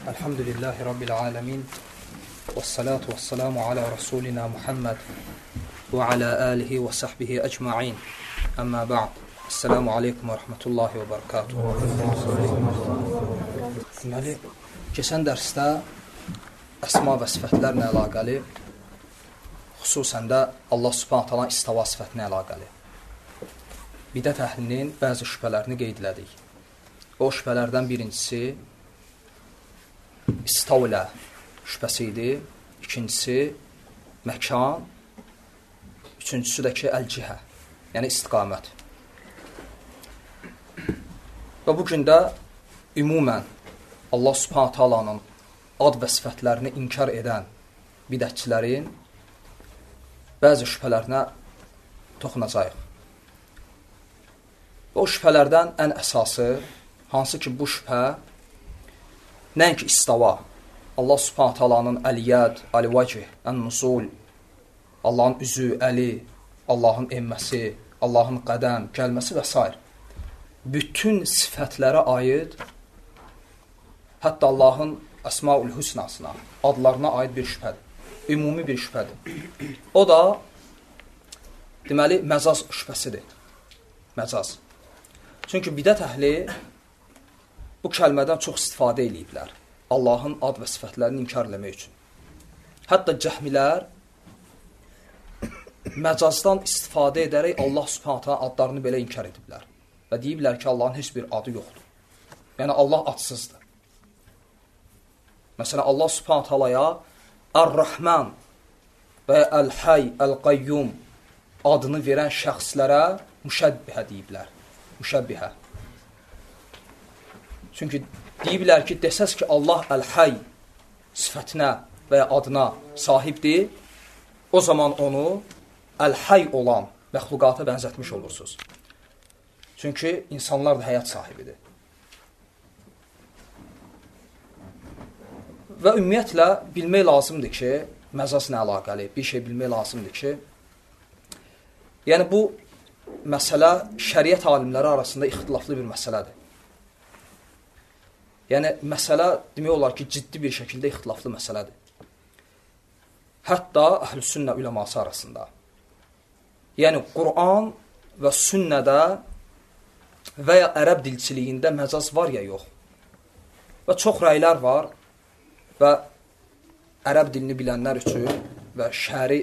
Elhamdülillahi Rabbil alemin. Vessalatu vesselamu ala Rasulina Muhammed ve ala alihi və sahbihi ecma'in. Amma ba'd. Esselamu aleykum və rahmetullahi və barakatuhu. Deməli, keçən dərsdə əsma və sifətlərlə əlaqəli, xüsusən də Allah Subhanahu taala istava sifətinə əlaqəli bidət əhlinin bəzi şübhələrini qeyd elədik. O şübhələrdən birincisi istavlə şübhəsi idi, ikincisi məkan, üçüncüsü də ki, əl-cihə, yəni istiqamət. Və bugün də ümumən Allah Subhanahu taalanın ad və sifətlərini inkar edən bidətçilərin bəzi şübhələrinə toxunacağıq. O şübhələrdən ən əsası, hansı ki bu şübhə nəinki istava, Allah Subhanahu taalanın əl-yəd, əl-vəcih, ən-nuzul, Allahın üzü, əli, Allahın enməsi, Allahın qədəm, gəlməsi və s. Bütün sifətlərə aid, hətta Allahın Əsmaül Hüsnasına, adlarına aid bir şübhədir. Ümumi bir şübhədir. O da, deməli, məcaz şübhəsidir. Məcaz. Çünki bidət əhli bu kəlmədən çox istifadə ediblər. Allahın ad və sifətlərini inkar eləmək üçün. Hətta cəhmilər məcazdan istifadə edərək Allah Subhanahu taala adlarını belə inkar ediblər. Və deyiblər ki, Allahın heç bir adı yoxdur. Yəni, Allah adsızdır. Məsələn, Allah Subhanahu taalaya Ar-Rahman və Əl-Hay, Əl-Qayyum adını verən şəxslərə müşəbbihə deyiblər. Müşəbbihə. Çünki deyiblər ki, desəz ki, Allah Əl-Hay sifətinə və ya adına sahibdir, o zaman onu Əl-Hay olan məxluqata bənzətmiş olursunuz. Çünki insanlar da həyat sahibidir. Və ümumiyyətlə, bilmək lazımdır ki, məcazla əlaqəli bir şey bilmək lazımdır ki, yəni bu məsələ şəriət alimləri arasında ixtilaflı bir məsələdir. Yəni, məsələ demək olar ki, ciddi bir şəkildə ixtilaflı məsələdir. Hətta əhl-i sünnə üləması arasında. Yəni, Quran və sünnədə və ya ərəb dilçiliyində məcaz var ya yox. Və çox rəylər var və ərəb dilini bilənlər üçün və şəri,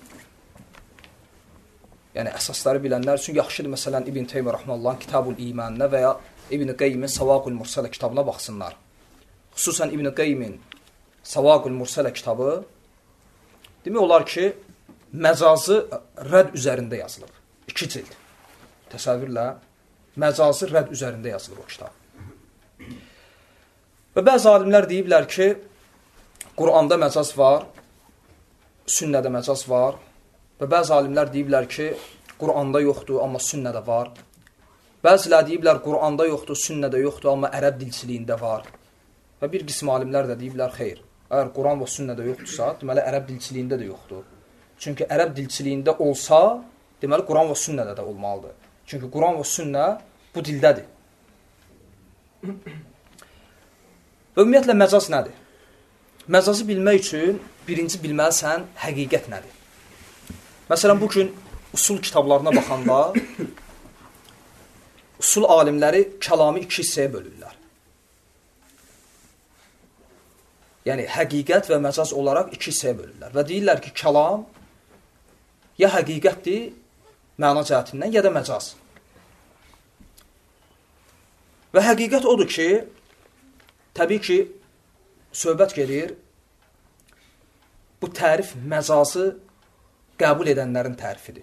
yəni əsasları bilənlər üçün yaxşıdır. Məsələn, İbn Teymiyyə Rəhməhullahın Kitabul İmanə və ya İbn Qeyyimin Savaqul Mursələ kitabına baxsınlar. Xüsusən İbn Qeyyimin Savaqul Mursələ kitabı demək olar ki, məcazı rədd üzərində yazılıb. 2 cild. Təsəvvürlə, məcazı rədd üzərində yazılıb o kitab. Və bəzi alimlər deyiblər ki, Quranda məcaz var, sünnədə məcaz var və bəzi alimlər deyiblər ki, Quranda yoxdur, amma sünnədə var. Bəzilər deyiblər, Quranda yoxdur, sünnədə yoxdur, amma ərəb dilçiliyində var. Və bir qism alimlər də deyiblər, xeyr, əgər Quran və sünnədə yoxdursa, deməli, ərəb dilçiliyində də yoxdur. Çünki ərəb dilçiliyində olsa, deməli, Quran və sünnədə də olmalıdır. Çünki Quran və sünnə bu dildədir. Və ümumiyyətlə, məcaz nədir? Məcazı bilmək üçün birinci bilməlisən həqiqət nədir? Məsələn, bugün usul kitablarına baxanda usul alimləri kəlamı 2 hissəyə bölürlər. Yəni, həqiqət və məcaz olaraq 2 hissəyə bölürlər. Və deyirlər ki, kəlam ya həqiqətdir, məna cəhətindən, ya da məcaz. Və həqiqət odur ki, təbii ki, söhbət gedir, bu tərif məcazı qəbul edənlərin tərifidir.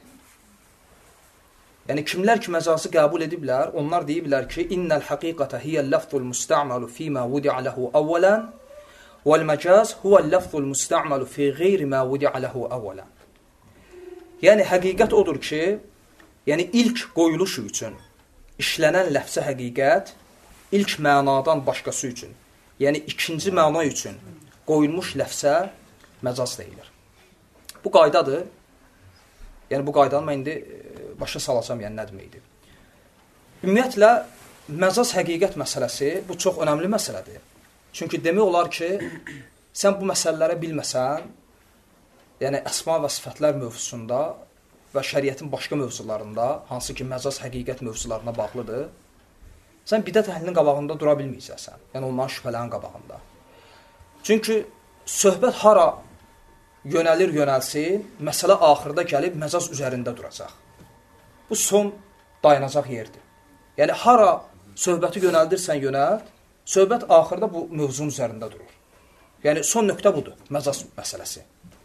Yəni, kimlər ki, məcazı qəbul ediblər, onlar deyiblər ki, İnnəl həqiqətə hiyəl-ləfzul müstə'malu fīmə vudi'ələhu əvvələn vəl-məcaz huvəl-ləfzul müstə'malu fī qeyri mə vudi'ələhu əvvələn. Yəni, həqiqət odur ki, yəni ilk qoyuluşu üçün işlənən ləfzə həqiqət ilk mənadan başqası üçün, yəni ikinci məna üçün qoyulmuş ləfzə məcaz deyilir. Bu qaydadır. Yəni, bu qaydanı mən indi başa salacam, yəni nə deməkdir. Ümumiyyətlə, məcaz həqiqət məsələsi, bu çox önəmli məsələdir. Çünki demək olar ki, sən bu məsələləri bilməsən, yəni əsma və sifətlər mövzusunda və şəriətin başqa mövzularında, hansı ki, məcaz həqiqət mövzularına bağlıdır, sən bidət əhlinin qabağında dura bilməyəcəksən. Yəni onların şübhələrin qabağında. Çünki söhbət hara yönəlsin, məsələ axırda gəlib məcaz üzərində duracaq. Bu son dayanacaq yerdir. Yəni hara söhbəti yönəldirsən yönəlt, söhbət axırda bu mövzunun üzərində durur. Yəni son nöqtə budur, məcaz məsələsi.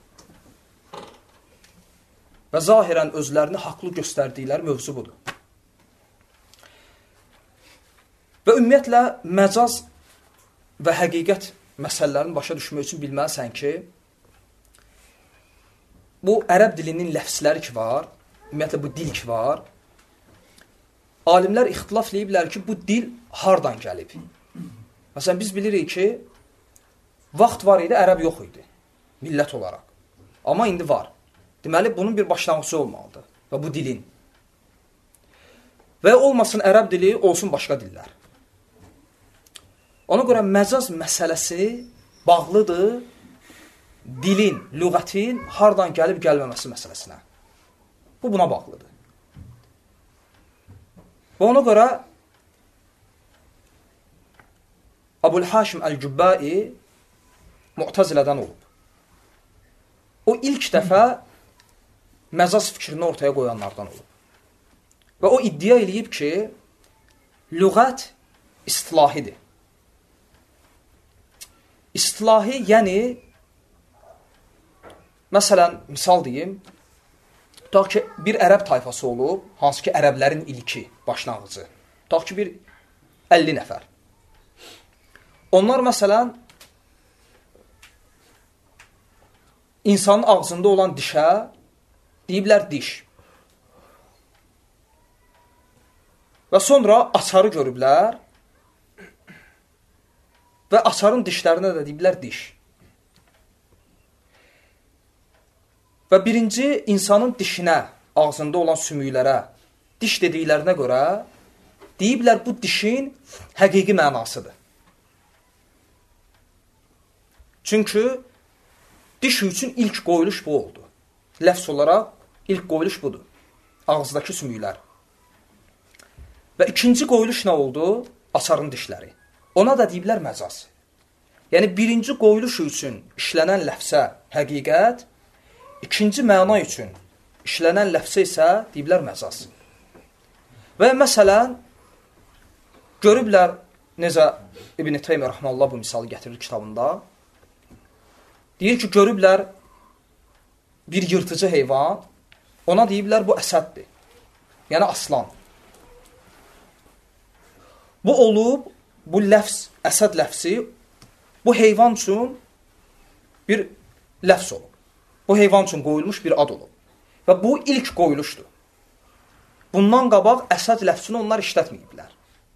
Və zahirən özlərini haqlı göstərdikləri mövzu budur. Və ümumiyyətlə, məcaz və həqiqət məsələlərini başa düşmək üçün bilməlisən ki, bu ərəb dilinin ləfsləri ki var, ümumiyyətlə bu dil ki var, alimlər ixtilaf eləyiblər ki, bu dil hardan gəlib? Məsələn, biz bilirik ki, vaxt var idi, ərəb yox idi, millət olaraq. Amma indi var. Deməli, bunun bir başlanğıcı olmalıdır və bu dilin. Və olmasın ərəb dili, olsun başqa dillər. Ona görə məcaz məsələsi bağlıdır dilin, lüğətin hardan gəlib gəlməməsi məsələsinə. Bu buna bağlıdır. Və ona görə Əbu'l-Haşim Əl-Cübbai Mu'tazilədən olub. O ilk dəfə məcaz fikrini ortaya qoyanlardan olub. Və o iddia eləyib ki, lüğət istilahidir. İstilahi, yəni, məsələn, misal deyim, tutaq ki, bir ərəb tayfası olub, hansı ki, ərəblərin ilki, başlanğıcı. Tutaq ki, bir 50 nəfər. Onlar, məsələn, insanın ağzında olan dişə deyiblər diş. Və sonra açarı görüblər və açarın dişlərinə də deyiblər diş. Və birinci insanın dişinə, ağzında olan sümüklərə diş dediklərinə görə deyiblər bu dişin həqiqi mənasıdır. Çünki diş üçün ilk qoyuluş bu oldu. Ləfs olaraq ilk qoyuluş budur. Ağızdakı sümüklər. Və ikinci qoyuluş nə oldu? Açarın dişləri. Ona da deyiblər məcaz. Yəni, birinci qoyuluş üçün işlənən ləfsə həqiqət, ikinci məna üçün işlənən ləfsə isə deyiblər məcaz. Və məsələn, görüblər, necə İbn-i Teymiyyə Rəhməllah bu misalı gətirir kitabında, deyir ki, görüblər bir yırtıcı heyvan, ona deyiblər bu əsəddir. Yəni aslan. Bu olub, bu ləfs, əsəd ləfsi, bu heyvan üçün bir ləfs olub. Bu heyvan üçün qoyulmuş bir ad olub. Və bu ilk qoyuluşdur. Bundan qabaq əsəd ləfsini onlar işlətməyiblər.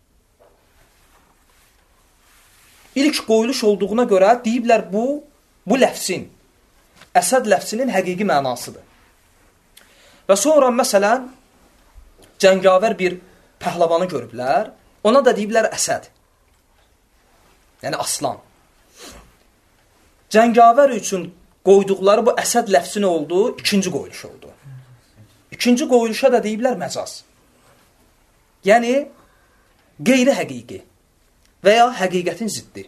İlk qoyuluş olduğuna görə deyiblər bu ləfsin, əsəd ləfsinin həqiqi mənasıdır. Və sonra, məsələn, cəngavər bir pəhləvanı görüblər, ona da deyiblər əsəd. Yəni, aslan. Cəngavər üçün qoyduqları bu əsəd ləfsi nə oldu? İkinci qoyuluş oldu. İkinci qoyuluşa da deyiblər məcaz. Yəni, qeyri-həqiqi və ya həqiqətin ziddi.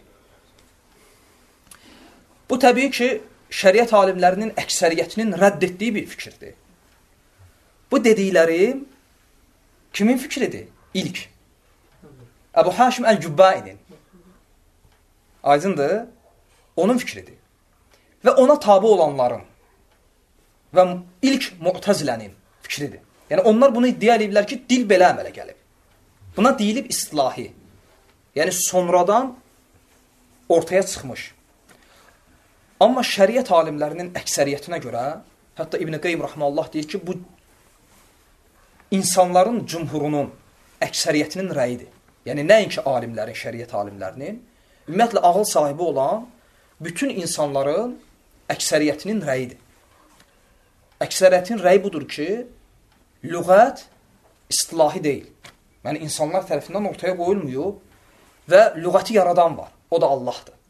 Bu, təbii ki, şəriət alimlərinin əksəriyyətinin rədd etdiyi bir fikirdir. Bu dediklərim kimin fikridir? İlk. Əbu-Haşim Əl-Cübbainin. Aydındır? Onun fikridir. Və ona tabi olanların və ilk Mu'tazilənin fikridir. Yəni, onlar bunu iddia ediblər ki, dil belə əmələ gəlib. Buna deyilib istilahi. Yəni, sonradan ortaya çıxmış. Amma şəriət alimlərinin əksəriyyətinə görə, hətta İbn-i Qeym Rəhməllah deyir ki, bu insanların cümhurunun əksəriyyətinin rəyidir. Yəni, nəinki alimlərin, şəriət alimlərinin, ümumiyyətlə, ağıl sahibi olan bütün insanların əksəriyyətinin rəyidir. Əksəriyyətin rəyi budur ki, lüğət istilahi deyil. Yəni, insanlar tərəfindən ortaya qoyulmuyor və lüğəti yaradan var. O da Allahdır.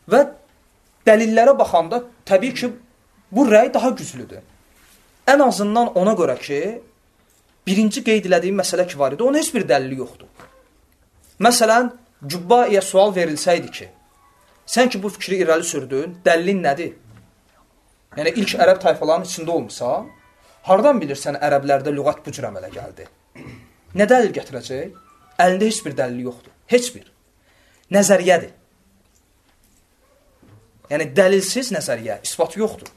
Və dəlillərə baxanda təbii ki, bu rəy daha güclüdür. Ən azından ona görə ki, birinci qeyd elədiyim məsələ ki var idi, onun heç bir dəlili yoxdur. Məsələn, Cübbaiyə sual verilsəydi ki, sən ki bu fikri irəli sürdün, dəlilin nədir? Yəni, ilk ərəb tayfalarının içində olmasa, hardan bilirsən ərəblərdə lüğət bu cür əmələ gəldi? Nə dəlil gətirəcək? Əlində heç bir dəlil yoxdur. Heç bir. Nəzəriyyədir. Yəni, dəlilsiz nəzəriyyə, isbatı yoxdur.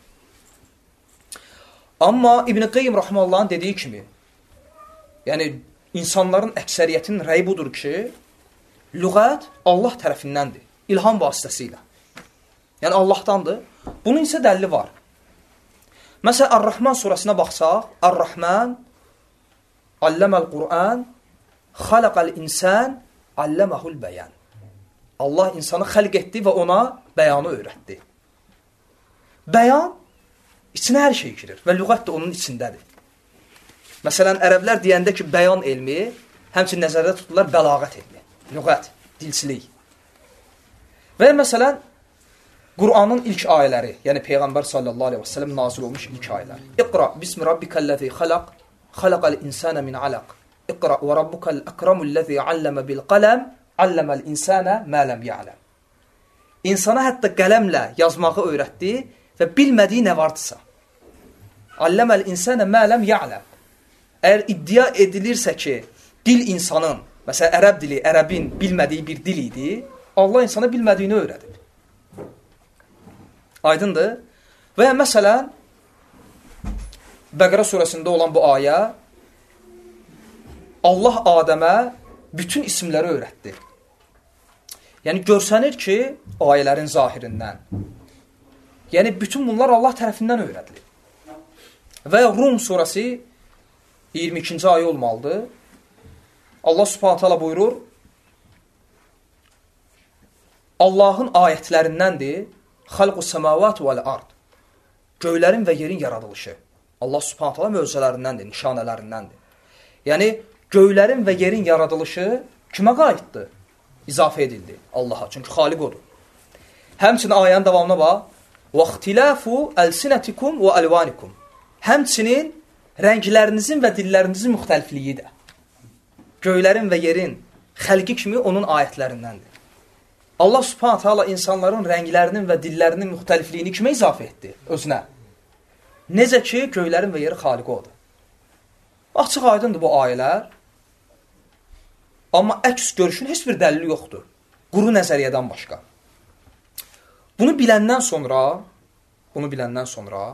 Amma İbn Qeym Rahmanullahın dediyi kimi, yəni, insanların əksəriyyətinin rəyi budur ki, lüğət Allah tərəfindəndir, ilham vasitəsilə. Yəni, Allahdandır. Bunun isə dəlili var. Məsələn, Ar-Rahman surəsinə baxsaq, Ar-Rahman, Alləməl Qur'an, Xaləqəl insən, Alləməhul bəyən. Allah insanı xəlq etdi və ona bəyanı öyrətdi. Bəyan içinə hər şey girir və lüğət də onun içindədir. Məsələn, ərəblər deyəndə ki, bəyan elmi, həmçinin nəzərdə tutulur bəlağət elmi. Lüğət, dilçilik. Və məsələn, Qur'anın ilk ayələri, yəni Peyğəmbər sallallahu aleyhi və səlləm nazil olmuş ilk ayələr. İqra, bismi rabbikəlləzi xalaq, xalaqəl insənə min alaq. İqra və rabbukəl əkramulləzi alləmə bil qələm, alləməl insənə mələm ya'ləm. İnsana hətta qələmlə yazmağı öyrətdi və bilmədiyi nə vardısa. Alləməl insənə mələm ya'ləm. Əgər iddia edilirsə ki, dil insanın, məsələn, ərəb dili, ərəbin bilmədiyi bir dil idi, Allah insana bilmədiyini öyrədib. Aydındır. Və məsələn, Bəqərə surəsində olan bu ayə, Allah Adəmə bütün isimləri öyrətdi. Yəni, görsənir ki, ayələrin zahirindən. Yəni, bütün bunlar Allah tərəfindən öyrədilir. Və Rum surəsi 22-ci ayə olmalıdır. Allah subhanət hala buyurur, Allahın ayətlərindəndir, xalqu səmavat vəl-ard, göylərin və yerin yaradılışı. Allah subhanət hala möcüzələrindəndir, nişanələrindəndir. Yəni, göylərin və yerin yaradılışı kimə qaiddir? İzafə edildi Allaha, çünki xaliq odur. Həmçinin ayənin davamına bax, وَاخْتِلَافُ أَلْسِنَتِكُمْ وَأَلْوَانِكُمْ Həmçinin rənglərinizin və dillərinizin müxtəlifliyi də. Göylərin və yerin xəlqi kimi onun ayətlərindəndir. Allah subhanət hala insanların rənglərinin və dillərinin müxtəlifliyini kimə izafə etdi? Özünə. Necə ki, göylərin və yeri xaliqi odur. Açıq aydındır bu ayələr. Amma əks görüşün heç bir dəlili yoxdur. Quru nəzəriyyədən başqa. Bunu biləndən sonra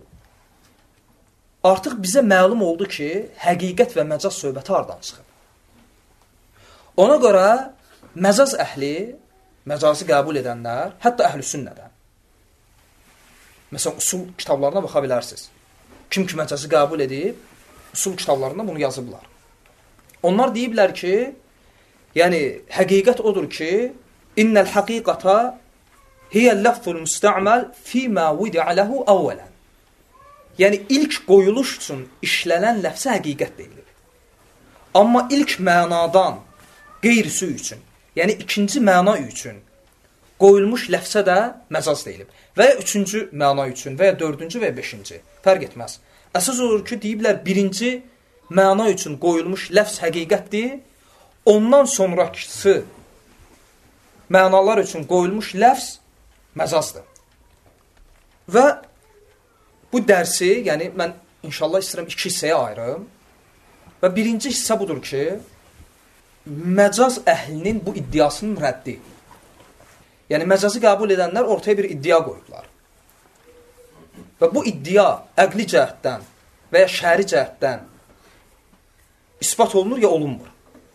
artıq bizə məlum oldu ki, həqiqət və məcaz söhbəti hardan çıxır. Ona görə məcaz əhli, məcazı qəbul edənlər, hətta əhl-i sünnədən. Məsələn, usul kitablarına baxa bilərsiniz. Kim ki məcazı qəbul edib, usul kitablarında bunu yazıblar. Onlar deyiblər ki, yəni, həqiqət odur ki, innəl həqiqata hiyəl-ləfzul müstə'məl fīmə vidi'ələhu əvvələn. Yəni, ilk qoyuluş üçün işlənən ləfsə həqiqət deyilir. Amma ilk mənadan qeyrisi üçün, yəni ikinci məna üçün qoyulmuş ləfsə də məcaz deyilib. Və ya üçüncü məna üçün, və ya dördüncü və ya beşinci. Fərq etməz. Əsas olur ki, deyiblər, birinci məna üçün qoyulmuş ləfs həqiqətdir, ondan sonrakısı mənalar üçün qoyulmuş ləfs məcazdır. Və bu dərsi, yəni mən inşallah istəyirəm iki hissəyə ayırım. Və birinci hissə budur ki, məcaz əhlinin bu iddiasının rəddi. Yəni, məcazı qəbul edənlər ortaya bir iddia qoyublar. Və bu iddia əqli cəhətdən və ya şəri cəhətdən ispat olunur ya olunmur.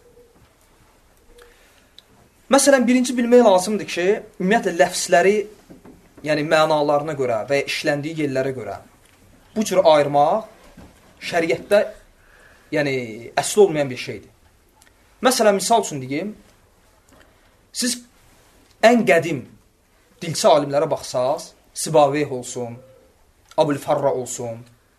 Məsələn, birinci bilmək lazımdır ki, ümumiyyətlə ləfsləri, yəni mənalarına görə və ya işləndiyi yerlərə görə bu cür ayırmaq şəriətdə yəni əsli olmayan bir şeydir. Məsələn, misal üçün deyim, siz ən qədim dilçi alimlərə baxsaq, Sibaveyh olsun, Abul-Farra olsun,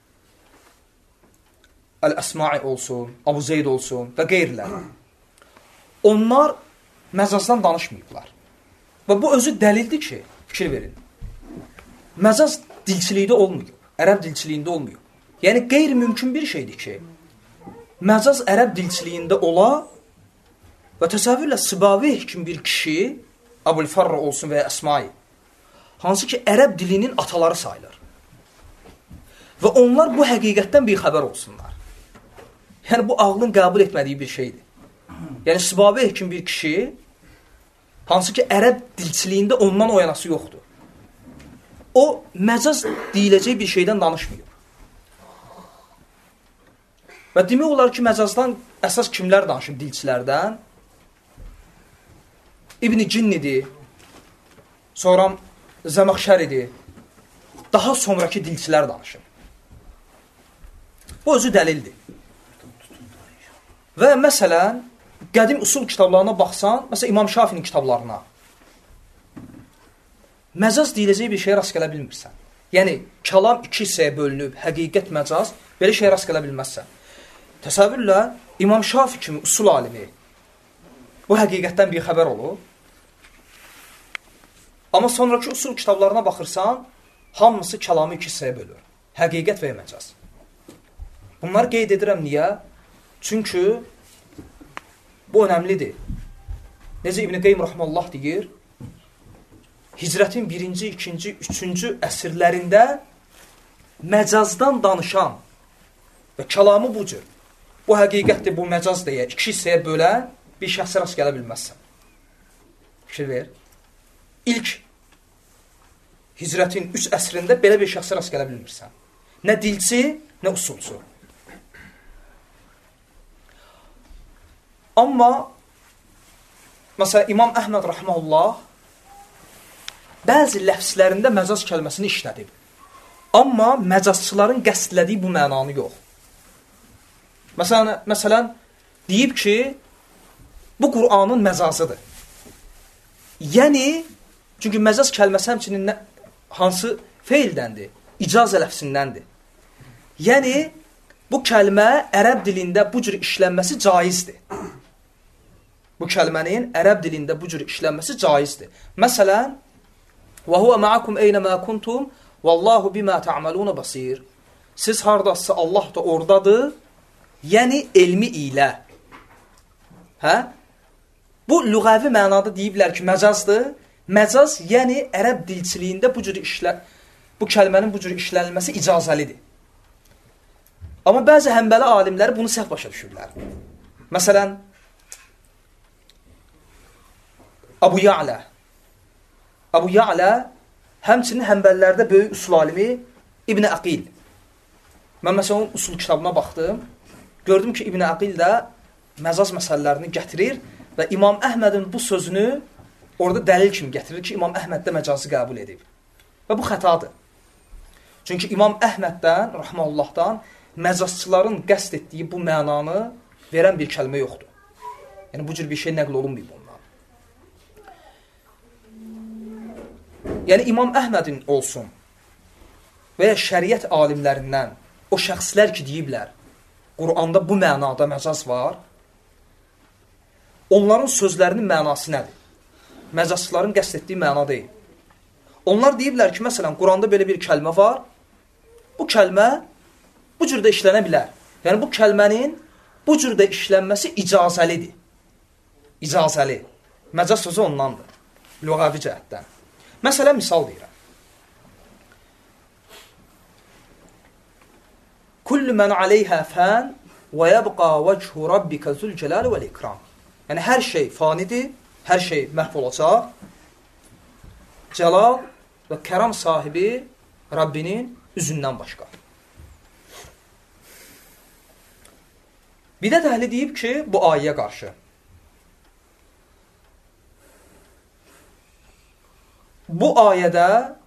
Əl-Əsma'i olsun, Abu Zeyd olsun və qeyriləri. Onlar məcazdan danışmayıblar. Və bu özü dəlildir ki, Fikir verin. Məcaz dilçilikdə olmuyor. Ərəb dilçiliyində olmuyor. Yəni, qeyri-mümkün bir şeydir ki, məcaz ərəb dilçiliyində ola və təsəvvürlə Sibavih kimi bir kişi, Abul-Farra olsun və ya Əsmai, hansı ki, ərəb dilinin ataları sayılır. Və onlar bu həqiqətdən bir xəbər olsunlar. Yəni, bu ağlın qəbul etmədiyi bir şeydir. Yəni, Sibavih kimi bir kişi, hansı ki, ərəb dilçiliyində ondan oyanası yoxdur. O, məcaz deyiləcək bir şeydən danışmıyor. Və demək olar ki, məcazdan əsas kimlər danışır dilçilərdən? İbn-i Cinnidir, sonra Zəməxşəridir, daha sonraki dilçilər danışır. Bu özü dəlildir. Və məsələn, qədim usul kitablarına baxsan, məsələn, İmam Şafinin kitablarına, məcaz deyiləcək bir şeyə rast gələ bilmirsən. Yəni, kəlam iki hissəyə bölünüb, həqiqət, məcaz, belə şeyə rast gələ bilməzsən. Təsəvvürlə, İmam Şafi kimi usul alimi bu həqiqətdən bir xəbər olur. Amma sonraki usul kitablarına baxırsan, hamısı kəlamı iki hissəyə bölür. Həqiqət və məcaz. Bunları qeyd edirəm niyə? Çünki bu önəmlidir. Necə İbn-i Qeym Rəhməllah deyir, Hicrətin 1-ci, 2-ci, 3-cü əsrlərində məcazdan danışan və kəlamı bu cür, bu həqiqətdir, bu məcaz deyə iki hissəyə bölən bir şəxsə rast gələ bilməzsən. Fikir ver. İlk Hicrətin 3 əsrində belə bir şəxsə rast gələ bilmirsən. Nə dilçi, nə usulcu. Amma məsələn, İmam Əhməd Rəhməllah bəzi ləfslərində məcaz kəlməsini işlədib. Amma məcazçıların qəsdlədiyi bu mənanı yox. Məsələn, deyib ki, bu Qur'anın məcazıdır. Yəni, çünki məcaz kəlməsi həmçinin hansı feildəndir? İcazə ləfsindəndir. Yəni, bu kəlmə ərəb dilində bu cür işlənməsi caizdir. Bu kəlmənin ərəb dilində bu cür işlənməsi caizdir. Məsələn, وَهُوَ مَعَكُمْ اَيْنَمَا كُنْتُمْ وَاللّٰهُ بِمَا تَعْمَلُونَ بَصِيرٌ. Siz haradasa Allah da oradadır, yəni elmi ilə. Hə? Bu lüğəvi mənada deyiblər ki, məcazdır. Məcaz, yəni ərəb dilçiliyində bu kəlmənin bu cür işlənilməsi icazəlidir. Amma bəzi həmbəli alimləri bunu səhv başa düşürlər. Məsələn, Abu Ya'la. Abu Ya'la həmçinin həmbəlilərdə böyük usul alimi İbn Aqil. Mən məsələn usul kitabına baxdım. Gördüm ki, İbn Aqil də məcaz məsələlərini gətirir və İmam Əhmədin bu sözünü orada dəlil kimi gətirir ki, İmam Əhməd də məcazı qəbul edib. Və bu xətadır. Çünki İmam Əhməddən, Rəhməllahdan məcazçıların qəsd etdiyi bu mənanı verən bir kəlmə yoxdur. Yəni, bu cür bir şey nəql olunmayıb ondan. Yəni, İmam Əhmədin olsun və ya şəriət alimlərindən o şəxslər ki, deyiblər, Qur'anda bu mənada məcaz var, onların sözlərinin mənası nədir? Məcazçıların qəsd etdiyi məna deyil. Onlar deyiblər ki, məsələn, Qur'anda belə bir kəlmə var, bu kəlmə bu cürdə işlənə bilər. Yəni, bu kəlmənin bu cürdə işlənməsi icazəlidir. İcazəli. Məcaz sözü ondandır. Lüğəvi cəhətdən. Məsələn, misal deyirəm. Kullu men aleyhə fən və yəbqa vəchu rabbikə zülcələli vəl-ikram. Yəni, hər şey fanidir, hər şey məhv olacaq. Cəlal və kəram sahibi Rabbinin üzündən başqa. Bidət əhli deyib ki, bu ayəyə qarşı. Bu ayədə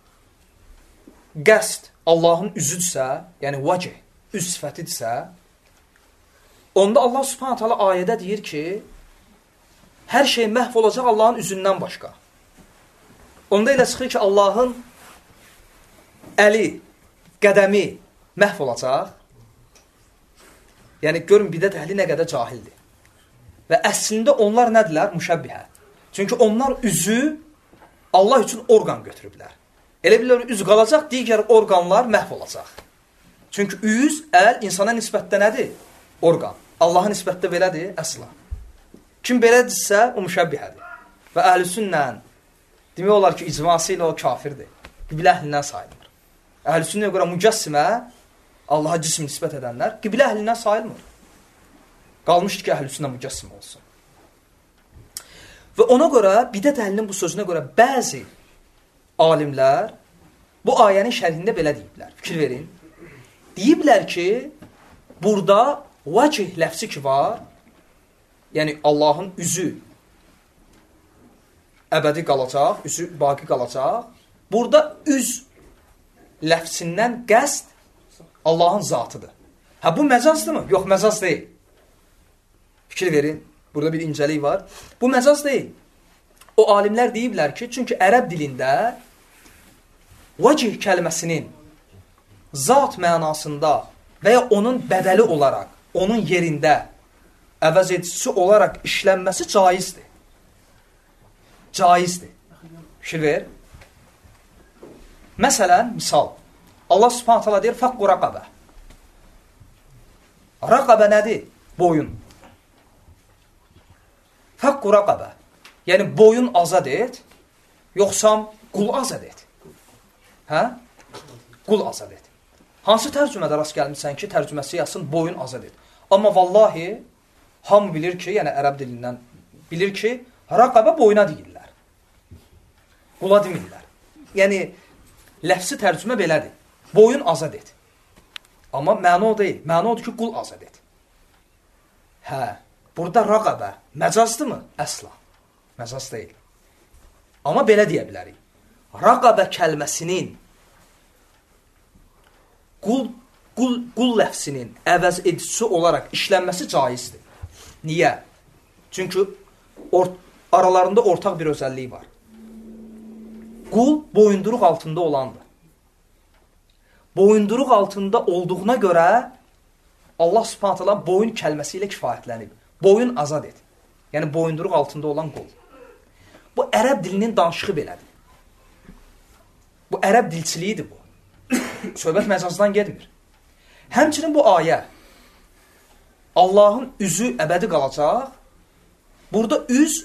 qəsd Allahın üzüdürsə, yəni vəcih, üz sifətidirsə, onda Allah subhanət hala ayədə deyir ki, hər şey məhv olacaq Allahın üzündən başqa. Onda elə çıxır ki, Allahın əli, qədəmi məhv olacaq. Yəni, görün, bidət əhli nə qədər cahildir. Və əslində onlar nədirlər? Müşəbbihə. Çünki onlar üzü Allah üçün orqan götürüblər. Elə bilirlər, üz qalacaq, digər orqanlar məhv olacaq. Çünki üz, əl insana nisbətdə nədir? Orqan. Allaha nisbətdə belədir? Əsla. Kim belədirsə, o müşəbbihədir. Və əhl-i-sünnə demək olar ki, icması ilə o kafirdir. Qiblə əhlindən sayılmır. Əhl-i-sünnəyə görə mücəssimə, Allaha cism nisbət edənlər, qiblə əhlindən sayılmır. Qalmışdır ki, əhl-i-sünnə mücəssim olsun. Və ona görə, bidət əhlinin bu sözünə görə bəzi alimlər bu ayənin şərhində belə deyiblər. Fikir verin. Deyiblər ki, burada vəcih ləfsi ki var, yəni Allahın üzü əbədi qalacaq, üzü baqi qalacaq. Burada üz ləfsindən qəsd Allahın zatıdır. Hə, bu məcazdır mı? Yox, məcaz deyil. Fikir verin, burada bir incəlik var. Bu məcaz deyil. O alimlər deyiblər ki, çünki ərəb dilində vəcih kəlməsinin zat mənasında və ya onun bədəli olaraq, onun yerində əvəz edicisi olaraq işlənməsi caizdir. Caizdir. Fikir ver. Məsələn, misal, Allah subhanahu teala deyir, fəqqu rəqəbə. Rəqəbə nədir? Boyun. Fəqqu rəqəbə. Yəni, boyun azad et, yoxsa qul azad et. Hə? Qul azad et. Hansı tərcümədə rast gəlmişsən ki, tərcüməsi yazsın, boyun azad et. Amma vallahi, hamı bilir ki, yəni ərəb dilindən bilir ki, rəqəbə boyuna deyirlər. Qula demirlər. Yəni, ləfsi tərcümə belədir. Boyun azad et. Amma məna o deyil. Məna odur ki, qul azad et. Hə, burada rəqəbə məcazdır mı? Əsla. Məcaz deyil. Amma belə deyə bilərik. Rəqəbə kəlməsinin qul ləfsinin əvəz edicisi olaraq işlənməsi caizdir. Niyə? Çünki aralarında ortaq bir özəlliyi var. Qul boyunduruq altında olandır. Boyunduruq altında olduğuna görə Allah subhanahu teala boyun kəlməsi ilə kifayətlənib. Boyun azad et. Yəni boyunduruq altında olan qul. Bu ərəb dilinin danışığı belədir. Bu ərəb dilçiliyidir bu. Söhbət məcazdan getmir. Həmçinin bu ayə Allahın üzü əbədi qalacaq. Burada üz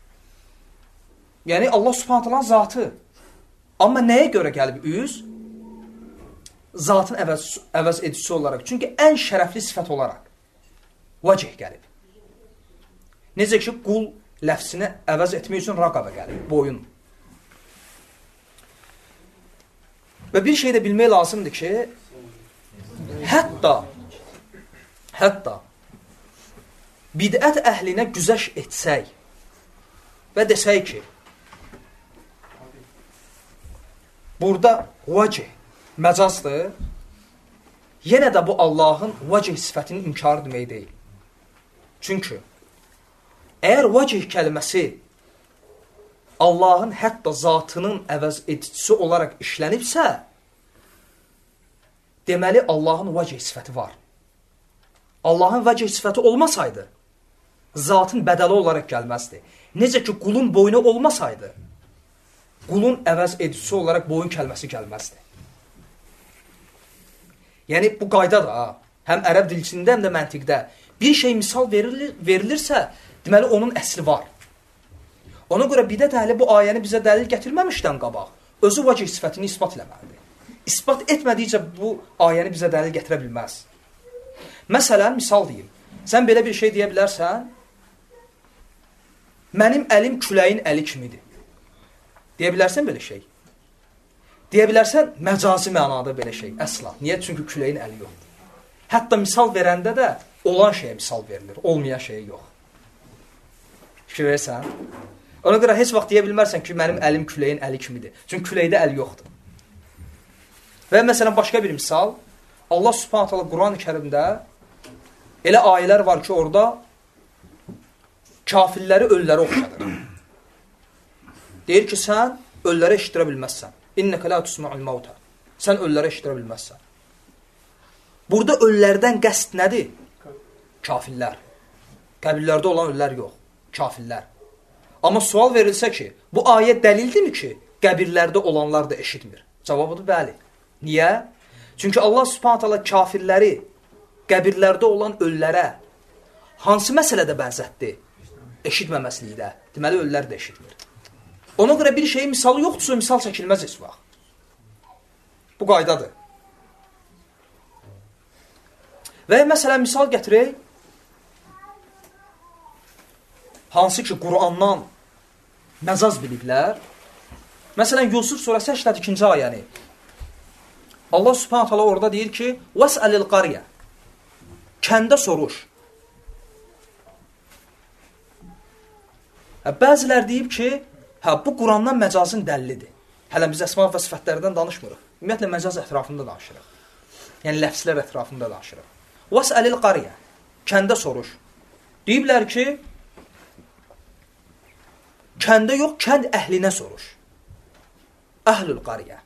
yəni Allah subhanahu teala'nın zatı. Amma nəyə görə gəlib üz? Zatın əvəz edicisi olaraq. Çünki ən şərəfli sifət olaraq vəcih gəlib. Necə ki, qul ləfsini əvəz etmək üçün rəqəbə gəlib, boyun. Və bir şey də bilmək lazımdır ki, hətta bidət əhlinə güzəş etsək və desək ki, burada vəcih məcazdır, yenə də bu Allahın vəcih sifətinin inkarı demək deyil. Çünki əgər vəcih kəlməsi Allahın hətta zatının əvəz edicisi olaraq işlənibsə, deməli Allahın vəcih sifəti var. Allahın vəcih sifəti olmasaydı, zatın bədəli olaraq gəlməzdi. Necə ki, qulun boynu olmasaydı, qulun əvəz edicisi olaraq boyun kəlməsi gəlməzdi. Yəni, bu qaydadır ha. Həm ərəb dilçində, həm də məntiqdə. Bir şey misal verilirsə, deməli, onun əsli var. Ona görə bidət əhli bu ayəni bizə dəlil gətirməmişdən qabaq, özü vəcih sifətini ispat eləməlidir. İspat etmədikcə bu ayəni bizə dəlil gətirə bilməz. Məsələn, misal deyim, sən belə bir şey deyə bilərsən, mənim əlim küləyin əli kimidir. Deyə bilərsən belə şey? Deyə bilərsən, məcazi mənada belə şey, əsla. Niyə? Çünki küləyin əli yoxdur. Hətta misal verəndə də olan şeyə misal verilir, olmayan şeyə yox. Fikir verirsən? Ona görə heç vaxt deyə bilmərsən ki, mənim əlim küləyin əli kimidir. Çünki küləkdə əl yoxdur. Və məsələn, başqa bir misal, Allah subhanahu teala Quran-ı Kərimdə elə ayələr var ki, orada kafirləri ölüləri oxşadır. Deyir ki, sən ölüləri eşitirə bilməzsən. İnnəkə la tusma'ul mauta. Sən ölüləri eşitirə bilməzsən. Burada ölülərdən qəsd nədir? Kafirlər. Qəbirlərdə olan ölülər yox. Kafirlər. Amma sual verilsə ki, bu ayə dəlildirmi ki, qəbirlərdə olanlar da eşitmir? Cavabıdır, bəli. Niyə? Çünki Allah Subhanahu taala kafirləri qəbirlərdə olan ölülərə hansı məsələdə bənzətdi? Eşitməməslikdə. Deməli, ölülər də eşitmir. Ona görə bir şeyin misalı yoxdursa, misal çəkilməz heç vaxt. Bu qaydadır. Və məsələn, misal gətirək, hansı ki, Qurandan məcaz biliblər. Məsələn, Yusuf surəsi 82-ci ayəni. Allah Subhanahu taala orada deyir ki, "Vəs'alil qariyə." Kəndə soruş. Bəzilər deyib ki, bu Qurandan məcazın dəllidir. Hələ biz əsma və sifətlərdən danışmırıq. Ümumiyyətlə, məcaz ətrafında danışırıq. Yəni, ləfslər ətrafında danışırıq. "Vəs'alil qariyə." Kəndə soruş. Deyiblər ki, kəndə yox, kənd əhlinə soruş. Əhlül qariyə.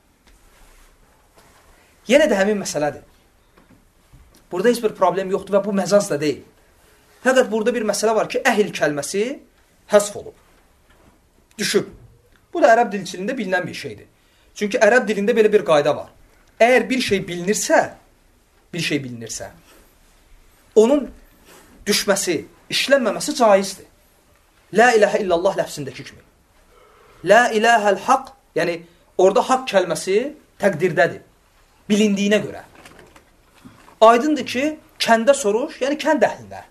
Yenə də həmin məsələdir. Burada heç bir problem yoxdur və bu məcaz da deyil. Fəqət burada bir məsələ var ki, əhl kəlməsi həsf olub. Düşüb. Bu da ərəb dilçilində bilinən bir şeydir. Çünki ərəb dilində belə bir qayda var. Əgər bir şey bilinirsə, onun düşməsi, işlənməməsi caizdir. La ilahə illallah ləfsindəki kimi. La ilahəl haqq, yəni orada haqq kəlməsi təqdirdədir. Bilindiyinə görə. Aydındır ki, kəndə soruş, yəni kənd əhlində.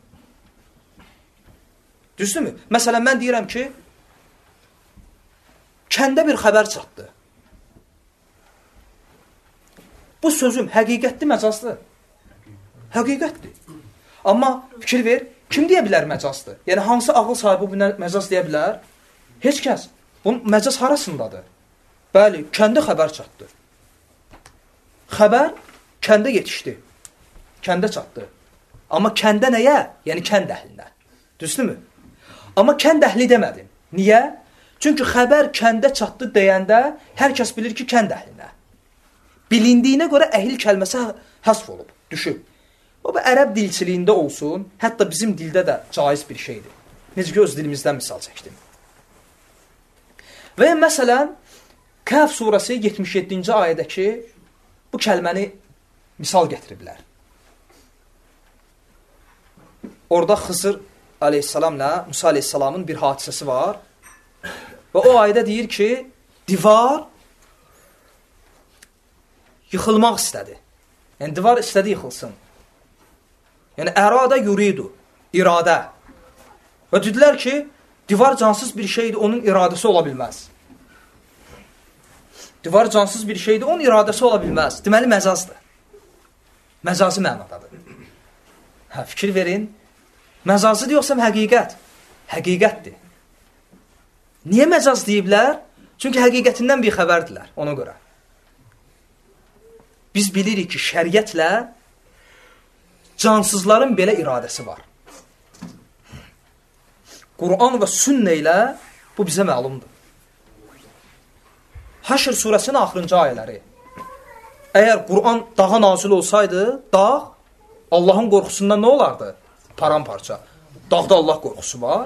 Düzdürmü? Məsələn, mən deyirəm ki, kəndə bir xəbər çatdı. Bu sözüm həqiqətli, məcazdır. Həqiqətdir. Amma fikir ver, kim deyə bilər məcazdır? Yəni, hansı ağıl sahibi bu məcaz deyə bilər? Heç kəs. Bunun məcaz harasındadır? Bəli, kəndə xəbər çatdı. Xəbər kəndə yetişdi. Kəndə çatdı. Amma kəndə nəyə? Yəni, kənd əhlinə. Düzdürmü? Amma kənd əhli demədin. Niyə? Çünki xəbər kəndə çatdı deyəndə hər kəs bilir ki, kənd əhlinə. Bilindiyinə görə əhl kəlməsi həsf olub, düşüb. O, ərəb dilçiliyində olsun, hətta bizim dildə də caiz bir şeydir. Necə ki, öz dilimizdən misal çəkdim. Və məsələn, Kəhf surəsi 77-ci ayədəki bu kəlməni misal gətiriblər. Orada Xızır aleyhissalamla Musa aleyhissalamın bir hadisəsi var. Və o ayədə deyir ki, divar yıxılmaq istədi. Yəni, divar istədi yıxılsın. Yəni, ərada yuridu, iradə. Və dedilər ki, divar cansız bir şeydir, onun iradəsi ola bilməz. Divar cansız bir şeydir, onun iradəsi ola bilməz. Deməli, məcazdır. Məcazi mənadadır. Fikir verin. Məcazi deyoxsam həqiqət. Həqiqətdir. Niyə məcaz deyiblər? Çünki həqiqətindən bir xəbərdirlər, ona görə. Biz bilirik ki, şəriətlə cansızların belə iradəsi var. Quran və sünnə ilə bu bizə məlumdur. Həşr surəsinin axırıncı ayələri. Əgər Quran dağa nazil olsaydı, dağ Allahın qorxusundan nə olardı? Paramparça. Dağda Allah qorxusu var.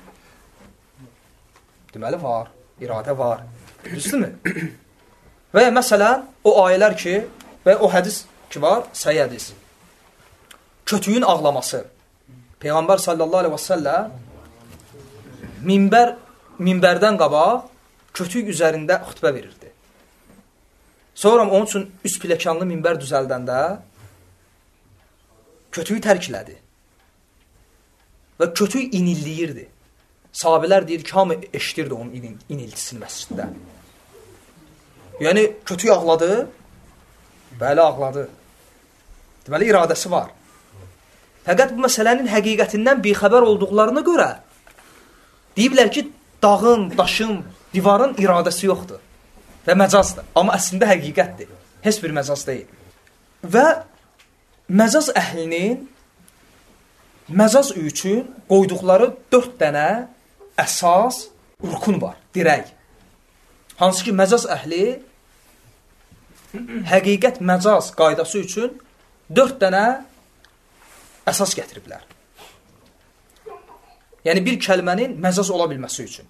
Deməli, var. İradə var. Düzdürmü? Və məsələn, o ayələr ki, və o hədis ki var, səhih hədis. Kötüyün ağlaması. Peyğəmbər sallallahu aleyhi və səlləm minbərdən qabaq kötük üzərində xütbə verirdi. Sonra onun üçün üst piləkanlı minbər düzəldəndə kötüyü tərk elədi. Və kötük inilliyirdi. Sahabilər deyir ki, hamı eşitirdi onun iniltisini məsciddə. Yəni, kötük ağladı, bəli ağladı. Deməli, iradəsi var. Fəqət bu məsələnin həqiqətindən bixəbər olduqlarına görə deyiblər ki, dağın, daşın, divarın iradəsi yoxdur və məcazdır. Amma əslində həqiqətdir. Heç bir məcaz deyil. Və məcaz əhlinin məcaz üçün qoyduqları 4 dənə əsas rukun var, dirək. Hansı ki, məcaz əhli həqiqət məcaz qaydası üçün 4 dənə əsas gətiriblər. Yəni bir kəlmənin məcaz ola bilməsi üçün.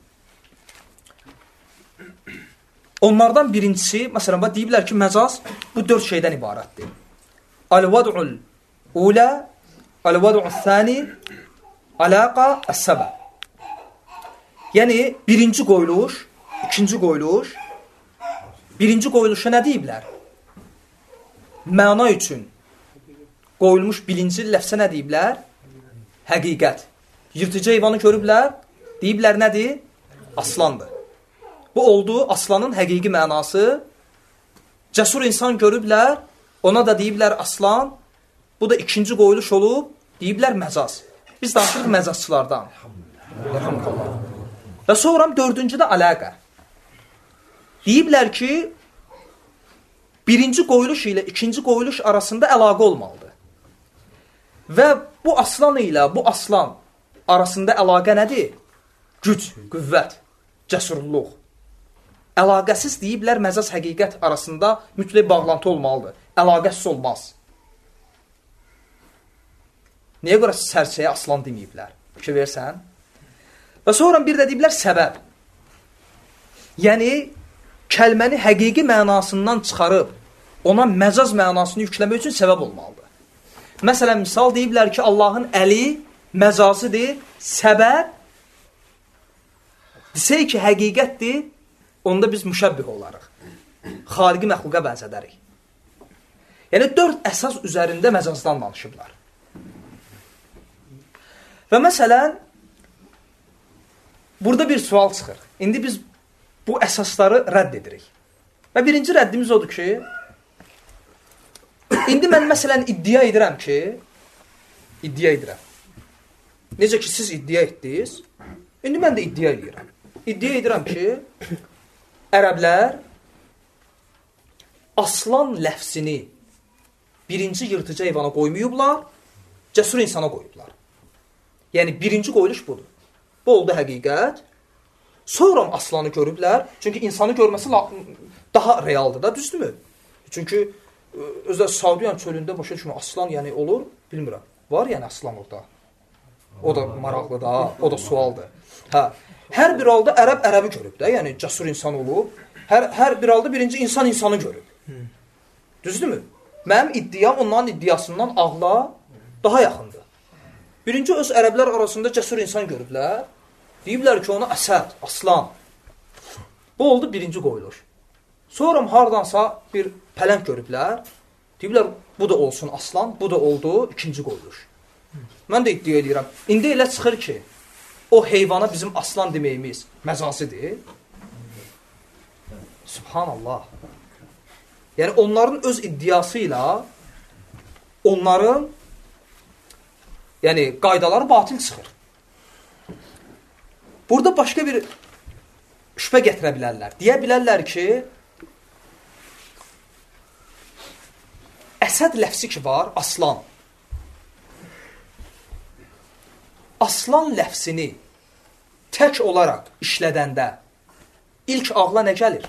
Onlardan birincisi, məsələn, deyiblər ki, məcaz bu 4 şeydən ibarətdir. Al-vad'ul ula, al-vad'ul thani, alaqa, əs-səbəb. Yəni, birinci qoyuluş, ikinci qoyuluş. Birinci qoyuluşa nə deyiblər? Məna üçün qoyulmuş birinci ləfsə nə deyiblər? Həqiqət. Yırtıcı heyvanı görüblər, deyiblər nədir? Aslandır. Bu oldu aslanın həqiqi mənası. Cəsur insan görüblər, ona da deyiblər aslan. Bu da ikinci qoyuluş olub, deyiblər məcaz. Biz danışırıq məcazçılardan. Və sonra dördüncü də ələqə. Deyiblər ki, birinci qoyuluş ilə ikinci qoyuluş arasında əlaqə olmalıdır. Və bu aslan ilə bu aslan arasında əlaqə nədir? Güc, qüvvət, cəsurluq. Əlaqəsiz deyiblər, məcaz həqiqət arasında mütləq bağlantı olmalıdır. Əlaqəsiz olmaz. Niyə görə sərçəyə aslan deməyiblər? Fikir versən. Və sonra bir də deyiblər səbəb. Yəni, kəlməni həqiqi mənasından çıxarıb, ona məcaz mənasını yükləmək üçün səbəb olmalıdır. Məsələn, misal deyiblər ki, Allahın əli məcazıdır, səbəb desək ki, həqiqətdir, onda biz müşəbbih olarıq. Xaliqi məxluqa bənzədərik. Yəni, 4 əsas üzərində məcazdan danışıblar. Və məsələn, burada bir sual çıxır. İndi biz bu əsasları rədd edirik. Və birinci rəddimiz odur ki, indi mən məsələn iddia edirəm ki, necə ki siz iddia etdiniz, indi mən də iddia edirəm. İddia edirəm ki, ərəblər aslan ləfsini birinci yırtıcı heyvana qoymayıblar, cəsur insana qoyublar. Yəni, birinci qoyuluş budur. Bu oldu həqiqət. Sonra aslanı görüblər. Çünki insanı görməsi daha realdır da, düzdürmü? Çünki özdə Saudiyan çölündə başa düşmür, aslan yəni olur, bilmirəm. Var yəni aslan orada. O da maraqlı da, o da sualdır. Hə. Hər bir halda ərəb ərəbi görüb də, yəni cəsur insan olub. Hər bir halda birinci insan insanı görüb. Düzdürmü? Mənim iddiam onların iddiasından ağla daha yaxındır. Birinci öz ərəblər arasında cəsur insan görüblər. Deyiblər ki, ona əsəd, aslan. Bu oldu birinci qoyuluş. Sonra hardansa bir pələng görüblər. Deyiblər, bu da olsun aslan, bu da oldu ikinci qoyuluş. Mən də iddia edirəm. İndi elə çıxır ki, o heyvana bizim aslan deməyimiz məcazıdır. Subhanallah. Yəni, onların öz iddiası ilə onların qaydaları batil çıxır. Burada başqa bir şübhə gətirə bilərlər. Deyə bilərlər ki, əsəd ləfsi ki var, aslan. Aslan ləfsini tək olaraq işlədəndə ilk ağla nə gəlir?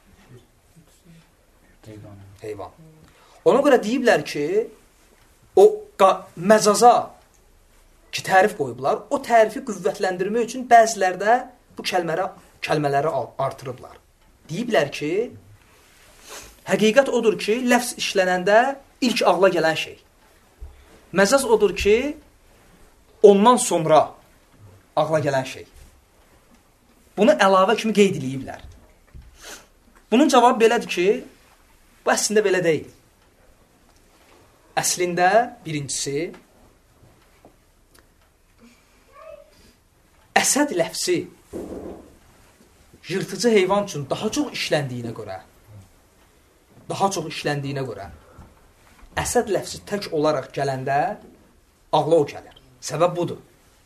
Heyvan. Ona görə deyiblər ki, o məcaza ki, tərif qoyublar, o tərifi qüvvətləndirmək üçün bəzilərdə bu kəlmələri artırıblar. Deyiblər ki, həqiqət odur ki, ləfs işlənəndə ilk ağla gələn şey. Məcaz odur ki, ondan sonra ağla gələn şey. Bunu əlavə kimi qeyd ediblər. Bunun cavabı belədir ki, bu əslində belə deyil. Əslində, birincisi, əsəd ləfsi yırtıcı heyvan üçün daha çox işləndiyinə görə, əsəd ləfsi tək olaraq gələndə ağla o gəlir. Səbəb budur.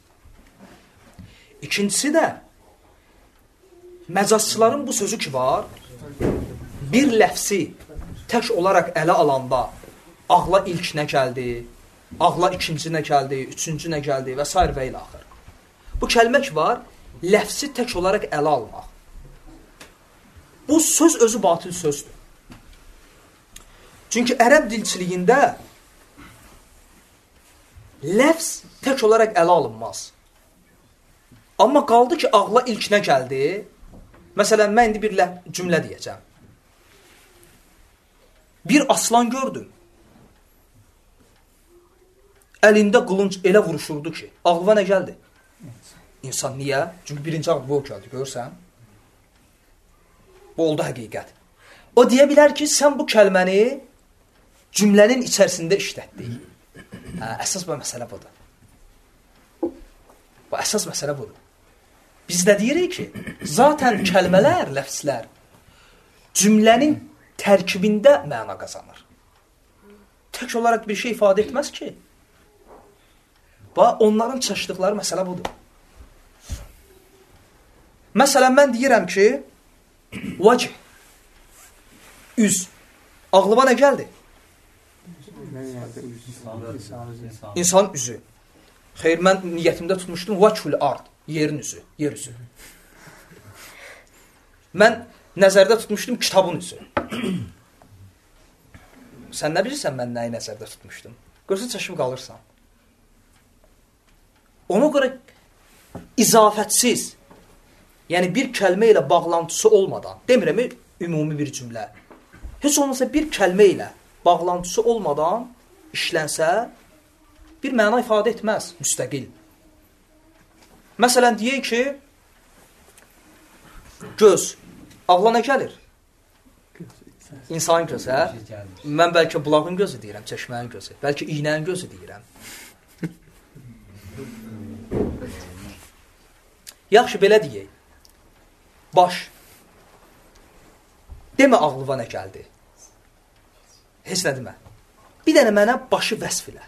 İkincisi də, məcazçıların bu sözü ki var, bir ləfsi tək olaraq ələ alanda ağla ilk nə gəldi, ağla ikinci nə gəldi, üçüncü nə gəldi və s. və ilə axır. Bu kəlmə ki var, ləfsi tək olaraq ələ almaq. Bu söz özü batil sözdür. Çünki ərəb dilçiliyində ləfs tək olaraq ələ alınmaz. Amma qaldı ki, ağla ilk nə gəldi? Məsələn, mən indi bir cümlə deyəcəm. Bir aslan gördüm. Əlində qılınc elə vuruşurdu ki, ağlıma nə gəldi? İnsan niyə? Çünki birinci ağlı bu gəldi, görürsən? Bu oldu həqiqət. O deyə bilər ki, sən bu kəlməni cümlənin içərisində işlətdik. Əsas bu məsələ budur. Bu əsas məsələ budur. Biz də deyirik ki, zaten kəlmələr, ləfslər cümlənin tərkibində məna qazanır. Tək olaraq bir şey ifadə etməz ki. Onların çaşdıqları məsələ budur. Məsələn, mən deyirəm ki, vəcih, üz. Ağlıma nə gəldi? İnsan üzü. Xeyr, mən niyyətimdə tutmuşdum, vəcihul ard, yerin üzü, yer üzü. Mən nəzərdə tutmuşdum, kitabın üzü. Sən nə bilirsən, mən nəyi nəzərdə tutmuşdum? Görsən, çaşıb qalırsan. Ona görə izafətsiz, yəni bir kəlmə ilə bağlantısı olmadan, demirəm, ümumi bir cümlə, heç olmasa bir kəlmə ilə bağlantısı olmadan işlənsə, bir məna ifadə etməz, müstəqil. Məsələn, deyək ki, göz, ağla nə gəlir? İnsan gözü, hə? Mən bəlkə bulağın gözü deyirəm, çeşmənin gözü, bəlkə iynənin gözü deyirəm. Yaxşı, belə deyək. Baş. Demə ağlıva nə gəldi? Heç nə demə. Bir dənə mənə başı vəsf ilə.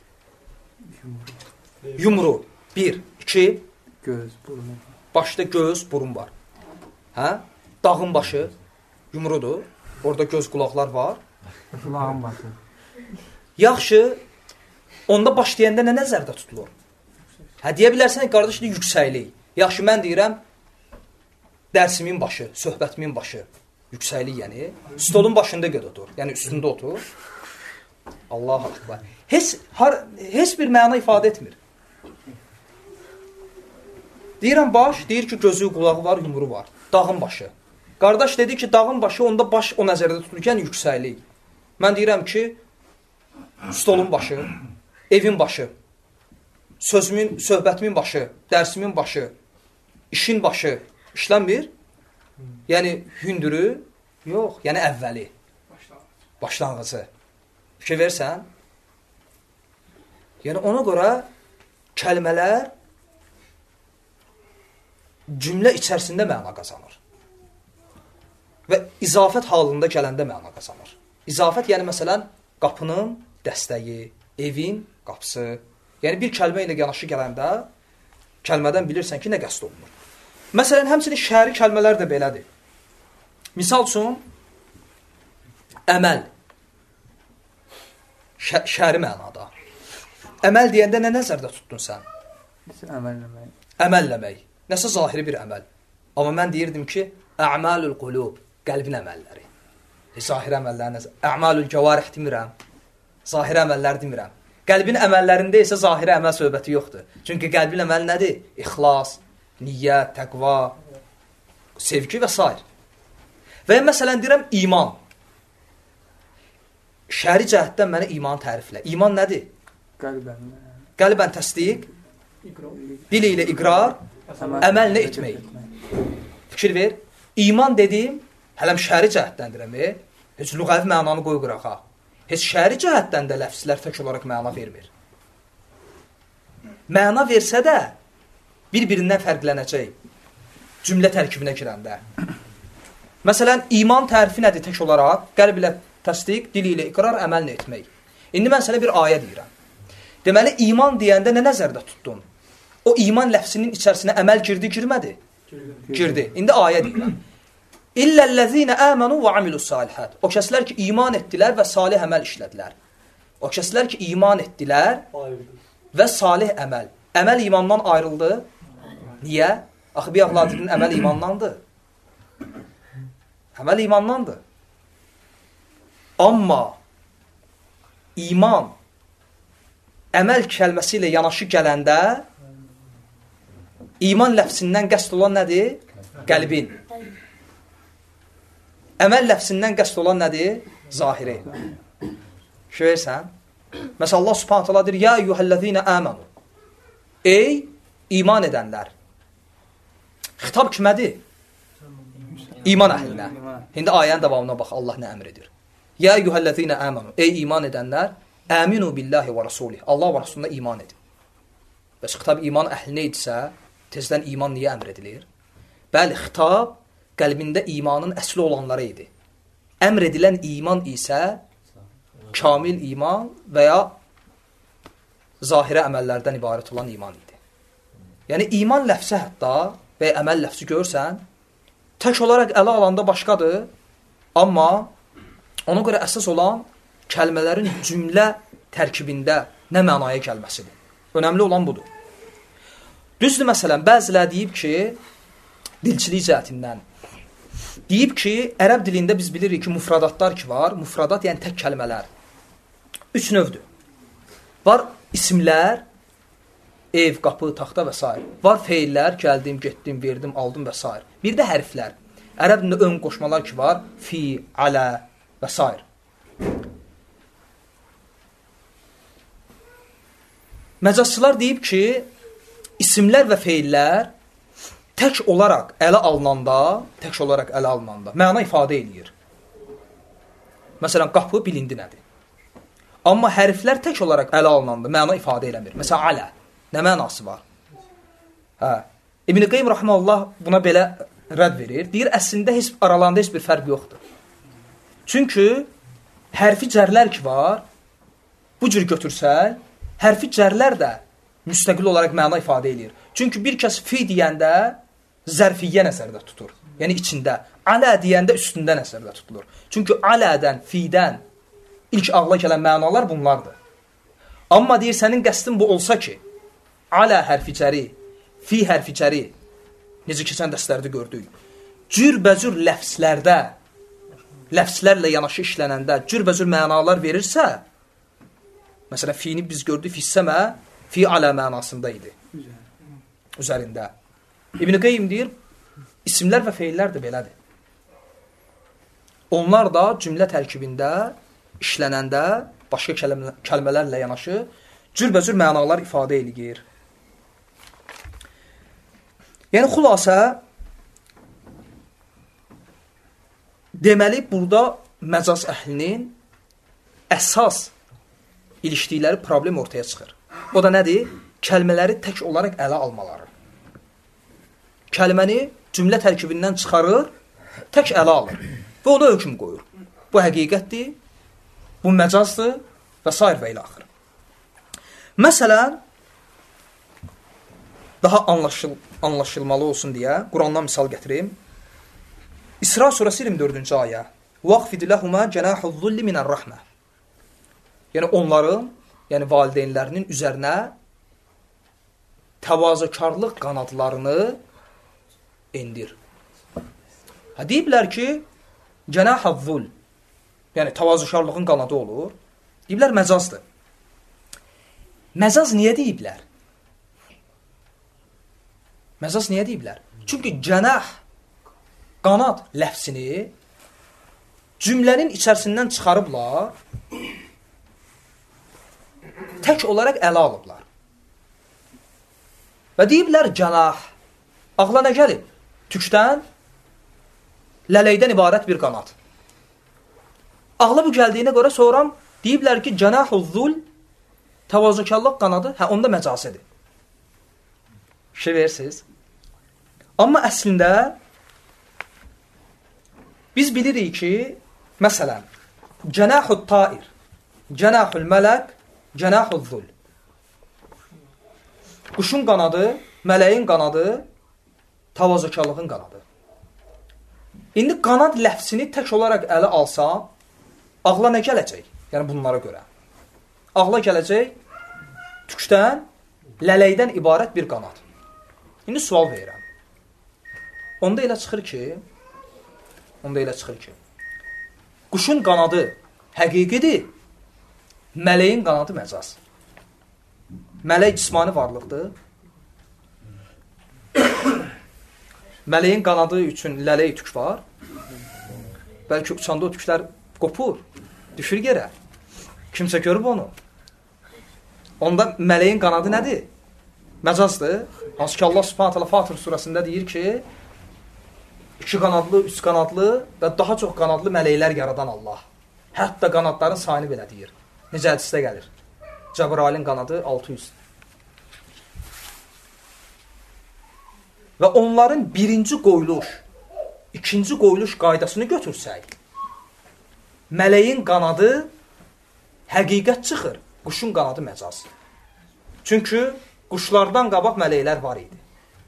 Yumru. 1, 2. Göz, burun. Başda göz, burun var. Hə? Dağın başı yumrudur. Orada göz, qulaqlar var. Qulağın başı. Yaxşı. Onda baş deyəndə nə nəzərdə tutulur? Hə, deyə bilərsən, qardaşlar, yüksəklik. Yaxşı, mən deyirəm, dərsimin başı, söhbətimin başı, yüksəklik, yəni, stolun başında göd otur, yəni üstündə otur. Allah akbar. Heç bir məna ifadə etmir. Deyirəm, baş, deyir ki, gözü, qulağı var, yumru var. Dağın başı. Qardaş dedi ki, dağın başı, onda baş o nəzərdə tutulurkən yüksəklik. Mən deyirəm ki, stolun başı, evin başı, sözümün, söhbətimin başı, dərsimin başı, işin başı işlənmir. Yəni, hündürü yox, yəni əvvəli. Başlanğıcı. Fikir versən. Yəni, ona görə kəlmələr cümlə içərisində məna qazanır. Və izafət halında gələndə məna qazanır. İzafət, yəni, məsələn, qapının dəstəyi, evin qapısı. Yəni, bir kəlmə ilə yanaşı gələndə kəlmədən bilirsən ki, nə qəsd olunur. Məsələn, həmçinin şəri kəlmələr də belədir. Misal üçün, əməl. Şəri mənada. Əməl deyəndə nə nəzərdə tutdun sən? Əməlləmək. Əməlləmək. Nəsə zahiri bir əməl. Amma mən deyirdim ki, ə'malul qulub, qəlbin əməlləri. Zahiri əməllər nəzər. Ə'malul cəvarih demirəm. Zahiri əməllər demirəm. Qəlbin əməllərində isə zahiri əməl söhbəti yoxdur. Çünki qəlbin əməli nədir? İxlas, niyyət, təqva, sevgi və s. Və məsələn deyirəm, iman. Şəri cəhətdən mənə iman təriflə. İman nədir? Qəlbən təsdiq, dili ilə iqrar, əməllə etmək. Fikir ver. İman dediyim, hələm şəri cəhətdən deyirəm, heç lüğəvi mənanı qoy qırağa. Heç şəri cəhətdən də ləfslər tək olaraq məna vermir. Məna versə də bir-birindən fərqlənəcək cümlə tərkibinə girəndə. Məsələn, iman tərifi nədir tək olaraq? Qəlb ilə təsdiq, dil ilə iqrar, əməllə etmək. İndi mən sənə bir ayə deyirəm. Deməli, iman deyəndə nə nəzərdə tutdun? O iman ləfsinin içərisinə əməl girdi, girmədi? Girdi. İndi ayə deyirəm. İlləl-ləzīnə əmənu və amilussalihat. O kəslər ki, iman etdilər və salih əməl işlədilər. O kəslər ki, iman etdilər və salih əməl. Əməl imandan ayrıldı. Niyə? Axı, bir ağladığın əməl imandandır. Əməl imandandır. Amma iman əməl kəlməsi ilə yanaşı gələndə İman ləfsindən qəsd olan nədir? Qəlbin. Əməl ləfsindən qəsd olan nədir? Zahiri. Şöyərsən? Məsələn, Allah subhanət hala deyir, ya eyyuhəl-ləzīnə əmənu. Ey iman edənlər. Xitab kimədir? İman əhlinə. İndi ayənin davamına bax, Allah nə əmr edir? Ya eyyuhəl-ləzīnə əmənu. Ey iman edənlər, əminu billahi və rasulih. Allah və Rasuluna iman edin. Bəs xitab iman əhlinə idisə, tezdən iman niyə əmr edilir? Bəli, xitab qəlbində imanın əsli olanları idi. Əmr edilən iman isə kamil iman və ya zahirə əməllərdən ibarət olan iman idi. Yəni, iman ləfsi hətta və ya əməl ləfsi görsən, tək olaraq ələ alanda başqadır, amma ona görə əsas olan kəlmələrin cümlə tərkibində nə mənaya gəlməsidir. Önəmli olan budur. Düzdür, məsələn, bəzilər deyib ki, dilçilik cəhətindən, deyib ki, ərəb dilində biz bilirik ki, mufradatlar ki var, mufradat yəni tək kəlmələr. 3 növdür. Var isimlər, ev, qapı, taxta və s. Var feillər, gəldim, getdim, verdim, aldım və s. Bir də hərflər. Ərəb dilində ön qoşmalar ki var, fi, alə və s. Məcazçılar deyib ki, isimlər və feillər tək olaraq ələ alınanda məna ifadə edir. Məsələn, qapı bilindi nədir? Amma hərflər tək olaraq ələ alınanda məna ifadə eləmir. Məsələn, alə. Nə mənası var? İbn-i Qeym Rahmanullah buna belə rədd verir. Deyir, əslində aralarında heç bir fərq yoxdur. Çünki hərfi cərlər ki var, bu cür götürsək, hərfi cərlər də müstəqil olaraq məna ifadə edir. Çünki bir kəs fi deyəndə zərfiyyə nəzərdə tutur. Yəni içində. Alə deyəndə üstündə nəzərdə tutulur. Çünki alədən, fidən ilk ağla gələn mənalar bunlardır. Amma deyir, sənin qəsdin bu olsa ki, alə hərficəri, fi hərficəri, necə keçən dərslərdə gördük, cürbəcür ləfslərdə, ləfslərlə yanaşı işlənəndə cürbəcür mənalar verirsə, məsələn, fiini biz gördük, fissəmə, fi alə mənasında idi. Üzərində. İbn-i Qeym deyir, isimlər və feillər də belədir. Onlar da cümlə tərkibində, işlənəndə, başqa kəlmələrlə yanaşı, cürbəcür mənalar ifadə edir. Yəni, xülasə, deməli, burada məcaz əhlinin əsas ilişdikləri problem ortaya çıxır. O da nədir? Kəlmələri tək olaraq ələ almaları. Kəlməni cümlə tərkibindən çıxarır, tək ələ alır və o da hökm qoyur. Bu həqiqətdir, bu məcazdır və s. və ilə axır. Məsələn, daha anlaşılmalı olsun deyə Qurandan misal gətirim. İsra surəsi 24-cü ayə. وَقْفِدْ لَهُمَا جَنَاحُ الظُّلِّ مِنَ الرَّحْمَةِ. Yəni, onların, yəni valideynlərinin üzərinə təvazökarlıq qanadlarını endir. Deyiblər ki, cənah-ı-zul, yəni təvazökarlığın qanadı olur. Deyiblər, məcazdır. Məcaz niyə deyiblər? Məcaz niyə deyiblər? Çünki cənah, qanad ləfsini cümlənin içərisindən çıxarıblar, tək olaraq ələ alıblar. Və deyiblər, cənah, ağla nə gəlib? Tükdən, lələkdən ibarət bir qanad. Ağla bu gəldiyinə görə sonra deyiblər ki, cənah-ı-zul, təvazökarlıq qanadı, onda məcazədir. Şey verirsiniz. Amma əslində, biz bilirik ki, məsələn, cənah-ı-tair, cənah-ül-mələk, cənah-ı-zul. Quşun qanadı, mələyin qanadı, təvazökarlığın qanadı. İndi qanad ləfsini tək olaraq ələ alsam, ağla nə gələcək? Yəni bunlara görə. Ağla gələcək tükdən, lələkdən ibarət bir qanad. İndi sual verirəm. Onda elə çıxır ki, quşun qanadı həqiqidir, mələyin qanadı məcaz. Mələk cismani varlıqdır. Mələyin qanadı üçün lələyi tük var. Bəlkə uçanda o tüklər qopur, düşür yerə. Kimsə görüb onu. Onda mələyin qanadı nədir? Məcazdır. Hansı ki Allah Subhanahu taala Fatir surəsində deyir ki, 2 qanadlı, 3 qanadlı və daha çox qanadlı mələklər yaradan Allah. Hətta qanadların sayını belə deyir. Necə hədisdə gəlir? Cəbrailin qanadı 600. Və onların birinci qoyuluş, ikinci qoyuluş qaydasını götürsək, mələyin qanadı həqiqət çıxır, quşun qanadı məcaz. Çünki quşlardan qabaq mələklər var idi.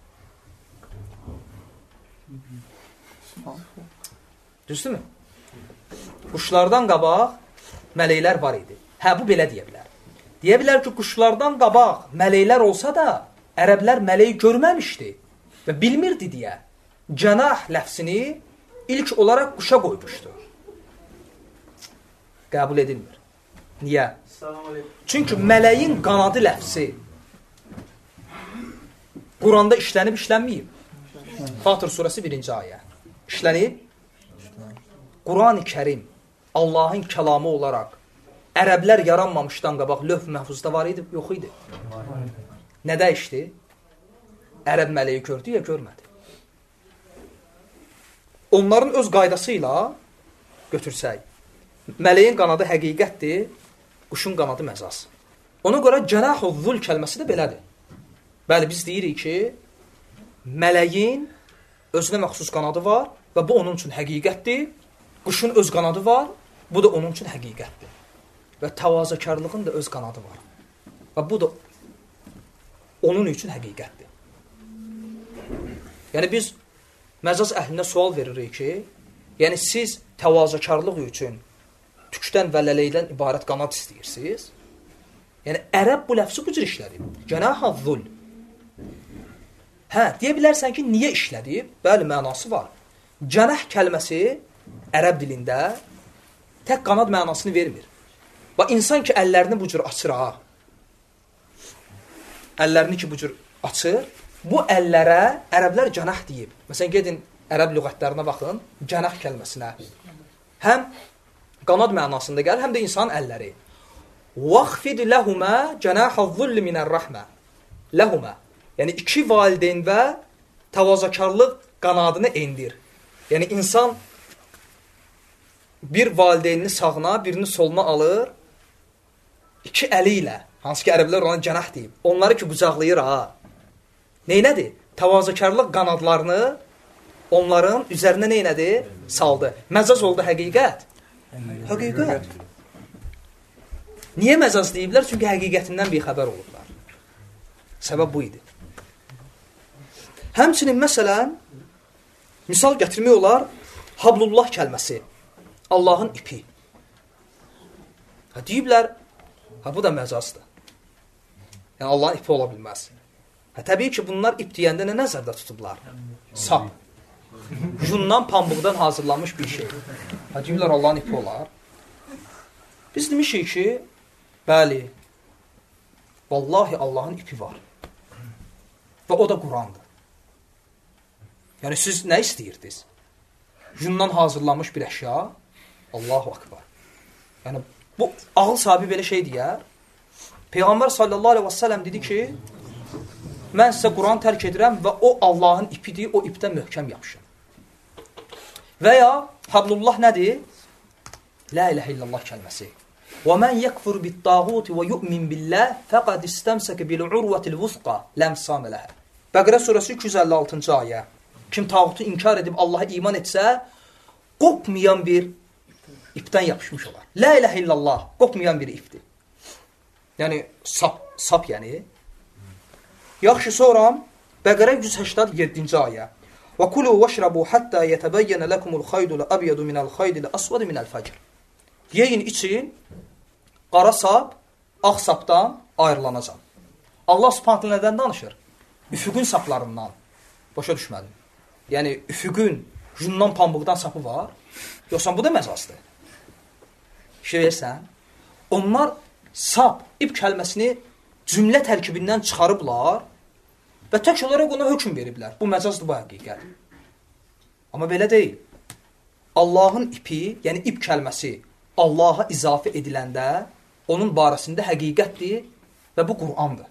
Düzdürmü? Quşlardan qabaq mələklər var idi. Hə, bu belə deyə bilər. Deyə bilər ki, quşlardan qabaq mələklər olsa da, ərəblər mələyi görməmişdi və bilmirdi deyə cənah ləfsini ilk olaraq quşa qoymuşdu. Qəbul edilmir. Niyə? Çünki mələyin qanadı ləfsi Quranda işlənib, işlənməyib. Fatir surəsi 1-ci ayə. İşlənib. Quran-ı Kərim Allahın kəlamı olaraq ərəblər yaranmamışdan qabaq lövh məhfuzda var idi, yox idi. Nə dəyişdi? Ərəb mələyi gördü ya, görmədi. Onların öz qaydası ilə götürsək, mələyin qanadı həqiqətdir, quşun qanadı məcaz. Ona görə cənah-ı-zul kəlməsi də belədir. Bəli, biz deyirik ki, mələyin özünə məxsus qanadı var və bu onun üçün həqiqətdir. Quşun öz qanadı var, bu da onun üçün həqiqətdir. Və təvazökarlığın da öz qanadı var. Və bu da onun üçün həqiqətdir. Yəni biz məcaz əhlinə sual veririk ki, yəni siz təvazökarlıq üçün tükdən və lələkdən ibarət qanad istəyirsiniz. Yəni ərəb bu ləfsi bu cür işlədib. Cənah-ı-zul. Hə, deyə bilərsən ki, niyə işlədib? Bəli, mənası var. Cənah kəlməsi ərəb dilində tək qanad mənasını vermir. Və insan ki, əllərini bu cür açır, əllərini ki, bu cür açır, bu əllərə ərəblər cənah deyib. Məsələn, gedin ərəb lüğətlərinə baxın, cənah kəlməsinə. Həm qanad mənasında gəlir, həm də insanın əlləri. وَخْفِدْ لَهُمَا جَنَاحَ الظُّلِّ مِنَ الرَّحْمَةِ لَهُمَا. Yəni, iki valideyn və təvazökarlıq qanadını endir. Yəni, insan bir valideynini sağına, birini soluna alır, iki əli ilə, hansı ki, ərəblər ona cənah deyib, onları ki, qucaqlayır, neynədir? Təvazökarlıq qanadlarını onların üzərinə neynədir? Saldı. Məcaz oldu həqiqət. Həqiqət. Niyə məcaz deyiblər? Çünki həqiqətindən bir xəbər olurlar. Səbəb bu idi. Həmçinin, məsələn, misal gətirmək olar, Hablullah kəlməsi, Allahın ipi. Deyiblər, bu da məcazdır. Yəni, Allahın ipi ola bilməz. Təbii ki, bunlar ip deyəndə nə nəzərdə tutublar? Sap. Yundan, pambıqdan hazırlanmış bir şey. Deyiblər, Allahın ipi olar. Biz demişik ki, bəli, vallahi Allahın ipi var. Və o da Qurandır. Yəni, siz nə istəyirdiniz? Yundan hazırlanmış bir əşya, Allahu akbar. Yəni, bu ağıl sahibi belə şey deyər. Peyğəmbər sallallahu aleyhi və səlləm dedi ki, mən sizə Quran tərk edirəm və o Allahın ipidir, o ipdən möhkəm yapışın. Və ya Hablullah nədir? La iləhə illallah kəlməsi. وَمَنْ يَكْفُرْ بِالطَّاغُوتِ وَيُؤْمِنْ بِاللّٰهِ فَقَدْ اسْتَمْسَكَ بِالْعُرْوَةِ الْوُثْقَى لَمْ سَامَ لَهَا. Bəqərə surəsi 256-cı ayə. Kim tağutu inkar edib Allaha iman etsə, qopmayan bir ipdən yapışmış olar. La iləhə illallah, qopmayan bir ipdir. Yəni, sap yəni. Yaxşı, sonra Bəqərə 187-ci ayə. وَكُلُوا وَشْرَبُوا حَتَّى يَتَبَيَّنَ لَكُمُ الْخَيْدُ الْأَبْيَضُ مِنَ الْخَيْدِ الْأَسْوَدِ مِنَ الْفَجْرِ. Yeyin, için, qara sap, ağ sapdan ayrılanacaq. Allah Subhanahu nədən danışır? Üfüqün saplarından. Başa düşmədim. Yəni, üfüqün yundan, pambıqdan sapı var. Yoxsa bu da məcazdır. Şey versən, onlar sap, ip kəlməsini cümlə tərkibindən çıxarıblar və tək olaraq ona hökm veriblər. Bu məcazdır, bu həqiqət. Amma belə deyil. Allahın ipi, yəni ip kəlməsi Allaha izafə ediləndə onun barəsində həqiqətdir və bu Qur'andır.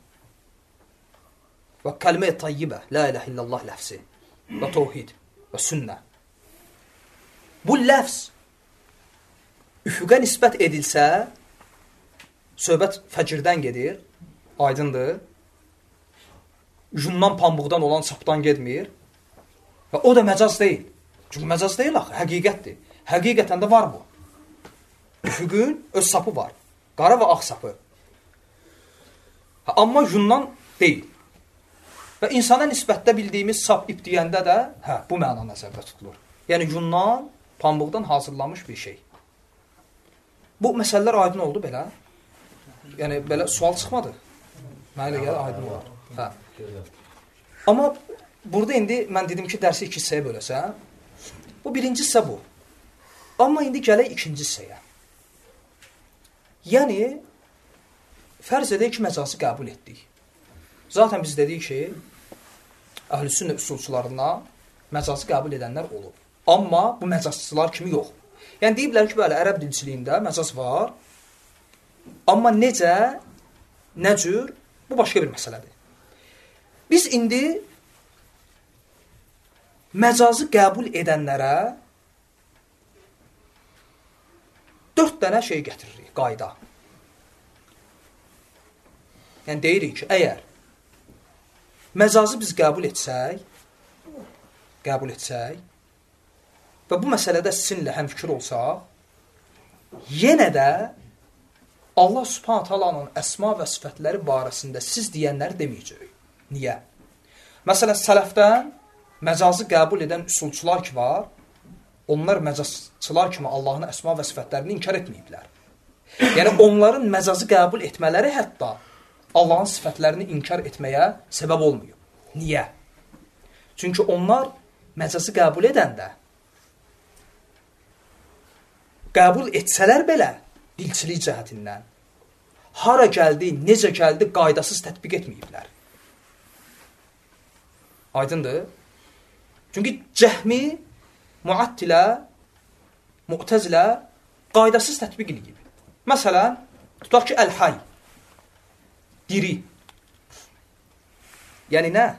Və kəlmə-i tayyibə, la iləhə illallah ləfsi və tevhid və sünnə. Bu ləfs üfüqə nisbət edilsə, söhbət fəcirdən gedir, aydındır. Yundan, pambıqdan olan sapdan getmir və o da məcaz deyil. Çünki məcaz deyil axı, həqiqətdir. Həqiqətən də var bu. Üfüqün öz sapı var. Qara və ağ sapı. Amma yundan deyil. Və insana nisbətdə bildiyimiz sap ip deyəndə də bu məna nəzərdə tutulur. Yəni yundan, pambıqdan hazırlanmış bir şey. Bu məsələlər aydın oldu belə. Yəni belə sual çıxmadı. Mənə elə gəlir aydın olar. Hə. Amma burada indi mən dedim ki, dərsi 2 hissəyə böləsəm. Bu birinci hissə bu. Amma indi gələk ikinci hissəyə. Yəni, fərz edək ki, məcazı qəbul etdik. Zaten biz dedik ki, əhl-i-sünnə üsulçularına məcazı qəbul edənlər olub. Amma bu məcazçılar kimi yox. Yəni, deyiblər ki, belə, ərəb dilçiliyində məcaz var. Amma necə, nə cür, bu başqa bir məsələdir. Biz indi məcazı qəbul edənlərə 4 dənə şey gətiririk, qayda. Yəni, deyirik ki, əgər məcazı biz qəbul etsək və bu məsələdə sizinlə həmfikir olsaq, yenə də Allah Subhanahu Taala'nın əsma və sifətləri barəsində siz deyənləri deməyəcək. Niyə? Məsələn, sələfdən məcazı qəbul edən üsulçular ki var, onlar məcazçılar kimi Allahın əsma və sifətlərini inkar etməyiblər. Yəni, onların məcazı qəbul etmələri hətta Allahın sifətlərini inkar etməyə səbəb olmuyor. Niyə? Çünki onlar məcazı qəbul edəndə, qəbul etsələr belə, dilçilik cəhətindən, hara gəldi, necə gəldi, qaydasız tətbiq etməyiblər. Aydındır? Çünki cəhmi, muattilə, mu'təzilə qaydasız tətbiq edib. Məsələn, tutaq ki, əl-hay, diri. Yəni nə?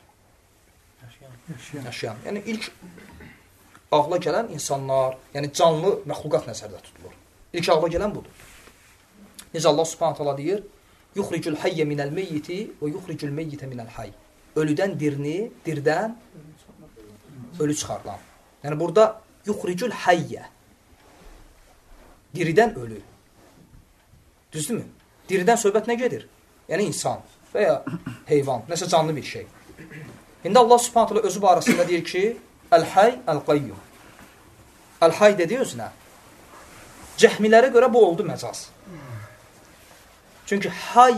Yaşayan. Yəni ilk ağla gələn insanlar, yəni canlı məxluqat nəzərdə tutulur. İlk ağla gələn budur. Necə Allah Subhanahu taala deyir: "Yuxricul hayye minel meyyiti və yuxricul meyyite minel hayy." Ölüdən dirini, dirdən ölü çıxarılan. Yəni burada yuxricul hayye. Diridən ölü. Düzdürmü? Diridən söhbət nə gedir? Yəni insan və ya heyvan, nəsə canlı bir şey. İndi Allah Subhanahu taala özü barəsində deyir ki: "Əl-hay, əl-qayyum." Əl-hay dedi özünə. Cəhmilərə görə bu oldu məcaz. Çünki hay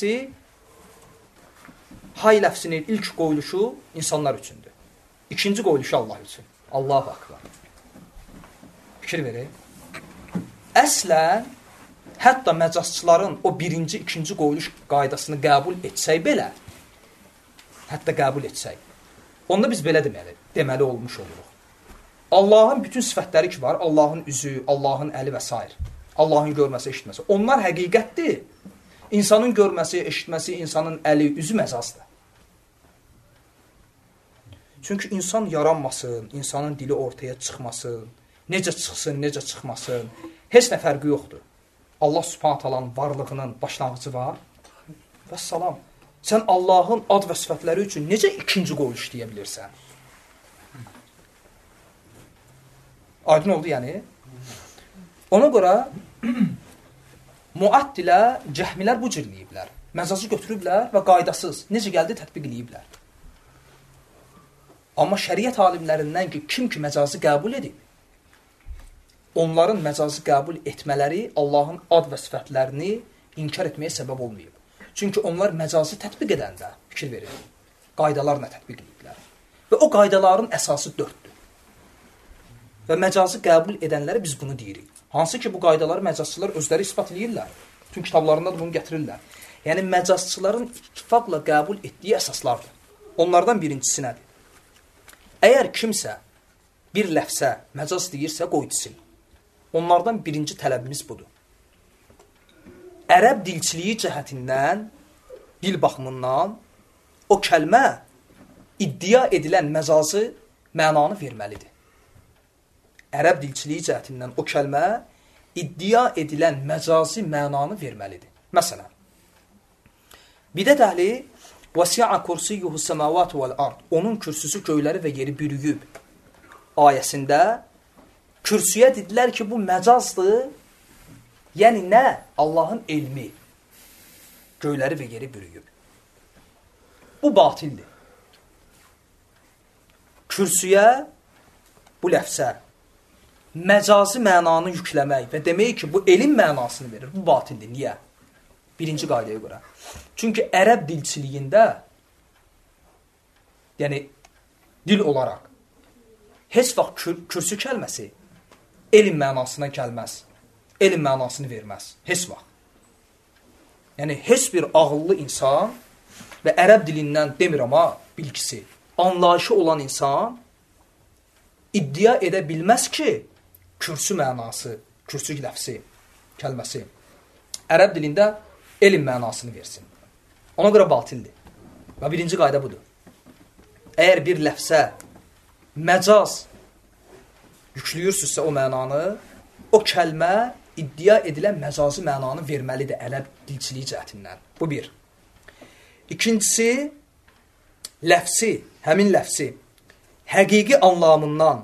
ləfsinin ilk qoyuluşu insanlar üçündür. İkinci qoyuluşu Allah üçün. Allahu akbar. Fikir verin. Əslən, hətta məcazçıların o birinci, ikinci qoyuluş qaydasını qəbul etsək belə, hətta qəbul etsək, onda biz belə deməli olmuş oluruq. Allahın bütün sifətləri ki var, Allahın üzü, Allahın əli və s. Allahın görməsi, eşitməsi. Onlar həqiqətdir. İnsanın görməsi, eşitməsi, insanın əli, üzü məcazdır. Çünki insan yaranmasın, insanın dili ortaya çıxmasın, necə çıxsın, necə çıxmasın, heç nə fərqi yoxdur. Allah Subhanahu taalanın varlığının başlanğıcı var. Vəssalam. Sən Allahın ad və sifətləri üçün necə ikinci qoyuluş deyə bilirsən? Aydın oldu yəni. Ona görə muattilə, cəhmilər bu cür eləyiblər. Məcazı götürüblər və qaydasız, necə gəldi tətbiq eləyiblər. Amma şəriət alimlərindən ki, kim ki məcazı qəbul edib, onların məcazı qəbul etmələri Allahın ad və sifətlərini inkar etməyə səbəb olmayıb. Çünki onlar məcazı tətbiq edəndə, fikir verir, qaydalarla tətbiq ediblər. Və o qaydaların əsası 4-dür. Və məcazı qəbul edənlərə biz bunu deyirik. Hansı ki, bu qaydaları məcazçılar özləri ispat edirlər. Bütün kitablarında da bunu gətirirlər. Yəni, məcazçıların ittifaqla qəbul etdiyi əsaslardır. Onlardan birincisi nədir? Əgər kimsə bir ləfsə məcaz deyirsə qoy desin. Onlardan birinci tələbimiz budur. Ərəb dilçiliyi cəhətindən, dil baxımından o kəlmə iddia edilən məcazı mənanı verməlidir. Ərəb dilçiliyi cəhətindən o kəlmə iddia edilən məcazi mənanı verməlidir. Məsələn, bidət əhli vəsi'a kursiyyuhu səməvat vəl-ard, onun kürsüsü göyləri və yeri bürüyüb ayəsində kürsüyə dedilər ki, bu məcazdır. Yəni nə? Allahın elmi göyləri və yeri bürüyüb. Bu batildir. Kürsüyə bu ləfsə məcazi mənanı yükləmək və demək ki, bu elm mənasını verir. Bu batildir. Niyə? Birinci qaydaya görə. Çünki ərəb dilçiliyində, yəni dil olaraq, heç vaxt kürsü kəlməsi elm mənasına gəlməz. Elm mənasını verməz. Heç vaxt. Yəni, heç bir ağıllı insan və ərəb dilindən demirəm ha, bilgisi, anlayışı olan insan iddia edə bilməz ki, kürsü mənası, kürsü ləfsi, kəlməsi ərəb dilində elm mənasını versin. Ona görə batildir. Və birinci qayda budur. Əgər bir ləfsə məcaz yüklüyürsünüzsə o mənanı, o kəlmə iddia edilən məcazi mənanı verməlidir ərəb dilçiliyi cəhətindən. Bu bir. İkincisi, ləfsi, həmin ləfsi həqiqi anlamından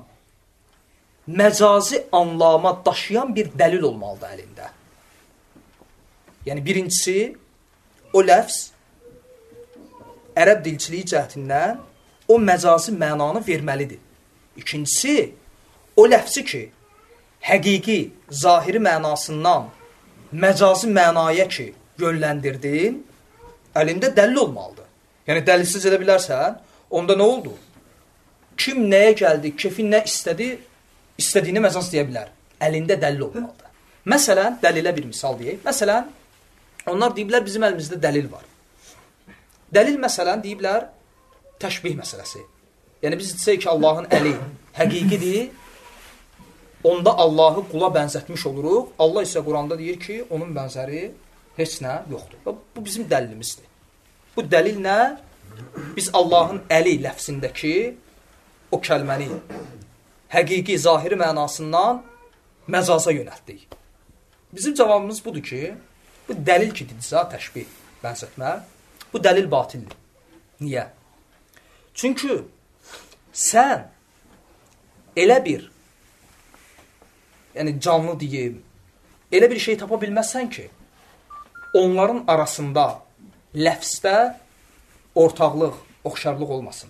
məcazi anlama daşıyan bir dəlil olmalıdır əlində. Yəni, birincisi, o ləfs ərəb dilçiliyi cəhətindən o məcazi mənanı verməlidir. İkincisi, o ləfsi ki, həqiqi, zahiri mənasından məcazi mənaya ki, yönləndirdin, əlində dəlil olmalıdır. Yəni, dəlilsiz edə bilərsən, onda nə oldu? Kim nəyə gəldi, kefin nə istədi, istədiyini məcaz deyə bilər. Əlində dəlil olmalıdır. Məsələn, dəlilə bir misal deyək. Məsələn, onlar deyiblər, bizim əlimizdə dəlil var. Dəlil, məsələn, deyiblər, təşbih məsələsi. Yəni, biz desək ki, Allahın əli həqiqidir, onda Allahı qula bənzətmiş oluruq. Allah isə Quranda deyir ki, onun bənzəri heç nə yoxdur. Bu bizim dəlilimizdir. Bu dəlil nə? Biz Allahın əli ləfsindəki o kəlməni həqiqi, zahiri mənasından məcaza yönəltdik. Bizim cavabımız budur ki, bu dəlil ki, dedizə, təşbih, bənzətmə, bu dəlil batildir. Niyə? Çünki sən elə bir, yəni canlı deyim, elə bir şey tapa bilməzsən ki, onların arasında ləfsdə ortaqlıq, oxşarlıq olmasın.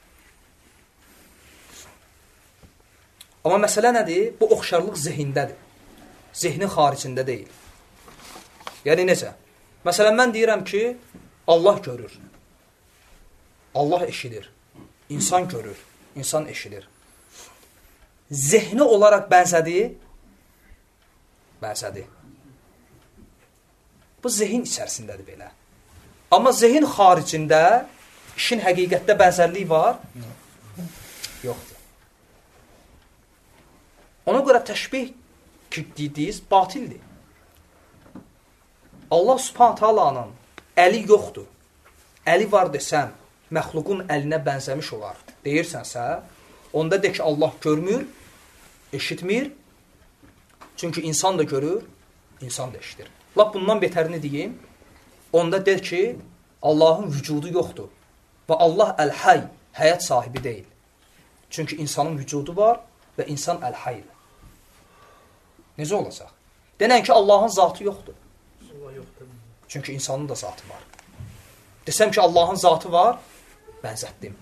Amma məsələ nədir? Bu oxşarlıq zehindədir. Zehnin xaricində deyil. Yəni necə? Məsələn, mən deyirəm ki, Allah görür. Allah eşidir. İnsan görür. İnsan eşidir. Zehni olaraq bənzədir. Bənzədir. Bu zehin içərisindədir belə. Amma zehin xaricində işin həqiqətdə bənzərliyi var? Yoxdur. Ona görə təşbih dediyiniz batildir. Allah Subhanahu taalanın əli yoxdur. Əli var desəm, məxluqun əlinə bənzəmiş olar. Deyirsənsə, onda de ki, Allah görmür, eşitmir. Çünki insan da görür, insan da eşitir. Lap bundan betərini deyim. Onda der ki, Allahın vücudu yoxdur. Və Allah əl-hay, həyat sahibi deyil. Çünki insanın vücudu var və insan əl-haydir. Necə olacaq? Denən ki, Allahın zatı yoxdur. Çünki insanın da zatı var. Desəm ki, Allahın zatı var, bənzətdim.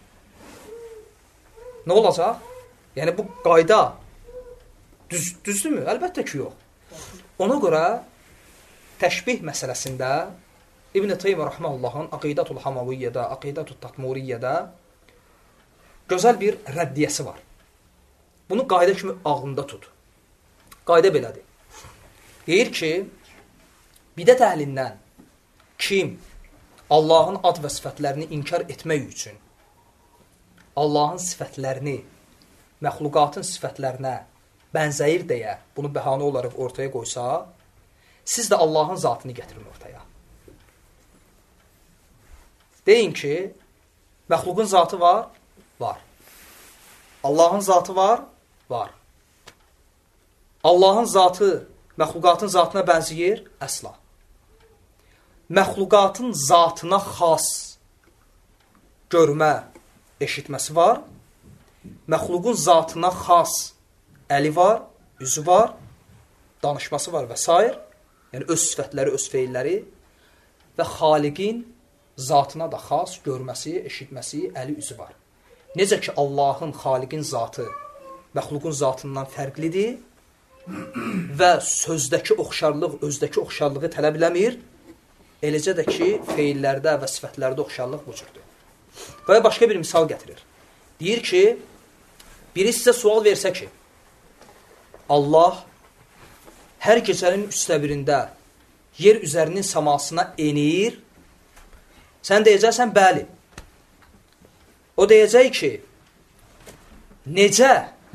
Nə olacaq? Yəni, bu qayda düzdürmü? Əlbəttə ki, yox. Ona görə təşbih məsələsində İbn-i Teymiyyə Rəhməhullahın Aqidatul Hamaviyyədə, Aqidatul Tatmuriyyədə gözəl bir rəddiyəsi var. Bunu qayda kimi ağlında tut. Qayda belədir. Deyir ki, bidət əhlindən kim Allahın ad və sifətlərini inkar etmək üçün Allahın sifətlərini məxluqatın sifətlərinə bənzəyir deyə bunu bəhanə olaraq ortaya qoysa, siz də Allahın zatını gətirin ortaya. Deyin ki, məxluqun zatı var? Var. Allahın zatı var? Var. Allahın zatı məxluqatın zatına bənzəyir? Əsla. Məxluqatın zatına xas görmə, eşitməsi var. Məxluqun zatına xas əli var, üzü var, danışması var və s. Yəni, öz sifətləri, öz feilləri və xaliqin zatına da xas görməsi, eşitməsi, əli, üzü var. Necə ki, Allahın, xaliqin zatı məxluqun zatından fərqlidir və sözdəki oxşarlıq, özdəki oxşarlığı tələb eləmir, eləcə də ki, feillərdə və sifətlərdə oxşarlıq bu cürdür. Və başqa bir misal gətirir. Deyir ki, biri sizə sual versə ki, Allah hər gecənin üçdə birində yer üzərinin səmasına enir, sən deyəcəksən, bəli. O deyəcək ki, necə?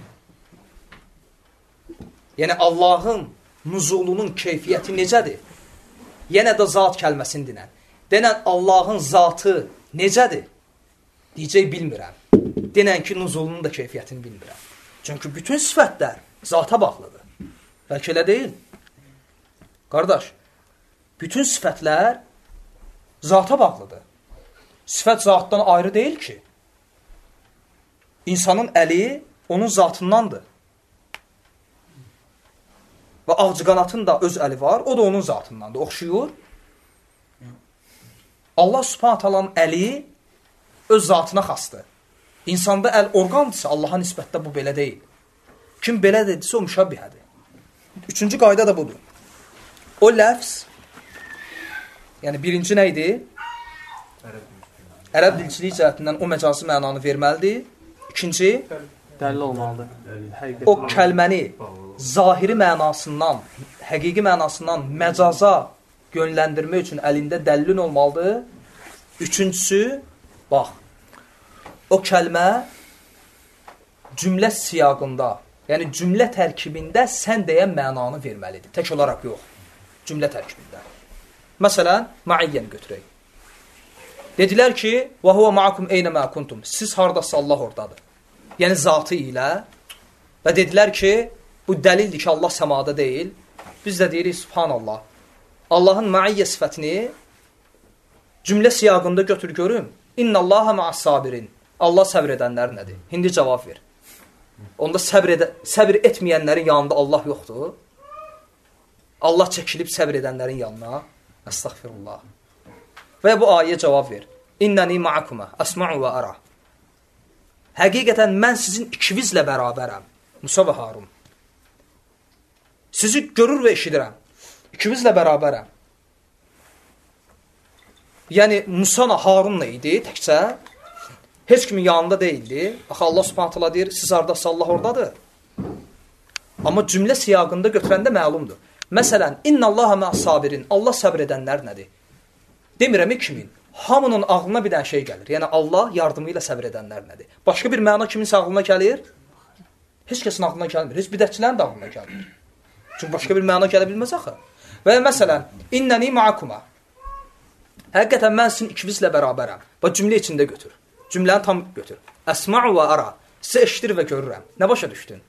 Yəni, Allahın nuzulunun keyfiyyəti necədir? Yenə də zat kəlməsini dinən. Denən, Allahın zatı necədir? Deyəcək, bilmirəm. Denən ki, nuzulunun da keyfiyyətini bilmirəm. Çünki bütün sifətlər zata bağlıdır. Bəlkə elə deyil. Qardaş, bütün sifətlər zata bağlıdır. Sifət zatdan ayrı deyil ki. İnsanın əli onun zatındandır. Və ağcıqanatın da öz əli var, o da onun zatındandır. Oxşuyur. Allah Subhanahu taalanın əli öz zatına xasdır. İnsanda əl orqandırsa, Allaha nisbətdə bu belə deyil. Kim belə dedirsə, o müşəbbihədir. Üçüncü qayda da budur. O ləfz, yəni birinci nə idi? Ərəb dilçiliyi cəhətindən o məcazi mənanı verməlidir. İkinci, dəlil olmalıdır. O kəlməni zahiri mənasından, həqiqi mənasından məcaza yönləndirmək üçün əlində dəlilin olmalıdır. Üçüncüsü, bax, o kəlmə cümlə siyaqında, yəni cümlə tərkibində sən deyən mənanı verməlidir. Tək olaraq yox, cümlə tərkibində. Məsələn, məiyyəni götürək. Dedilər ki, وَهُوَ مَعَكُمْ اَيْنَمَا كُنْتُمْ Siz haradasa Allah oradadır. Yəni zatı ilə və dedilər ki, bu dəlildir ki, Allah səmada deyil. Biz də deyirik, subhanallah. Allahın məiyyə sifətini cümlə siyaqında götür görüm. İnna Allaha ma'as sabirin. Allah səbr edənlər nədir? İndi cavab ver. Onda səbr etməyənlərin yanında Allah yoxdur. Allah çəkilib səbr edənlərin yanına. Əstəğfirullah. Və bu ayə cavab ver. İnnəni ma'akuma əsma'u və ara. Həqiqətən mən sizin ikinizlə bərabərəm. Musa və Harun. Sizi görür və eşidirəm. İkinizlə bərabərəm. Yəni Musa Harunla idi təkcə. Heç kimin yanında deyildi. Axı Allah Subhanahu taala deyir, siz haradasa Allah oradadır. Amma cümlə siyaqında götürəndə məlumdur. Məsələn, innallaha ma'as sabirin. Allah səbr edənlər nədir? Demirəm kimin. Hamının ağlına bir dənə şey gəlir. Yəni Allah yardımı ilə səbr edənlər nədir? Başqa bir məna kimin ağlına gəlir? Heç kəsin ağlına gəlmir. Heç bidətçilərin də ağlına gəlmir. Çünki başqa bir məna gələ bilməz axı. Və məsələn, innəni ma'akuma. Həqiqətən mən sizin ikinizlə bərabərəm. Bax cümlə içində götür. Cümləni tam götür. Əsma'u və ara. Sizə eşidir və görürəm. Nə başa düşdün?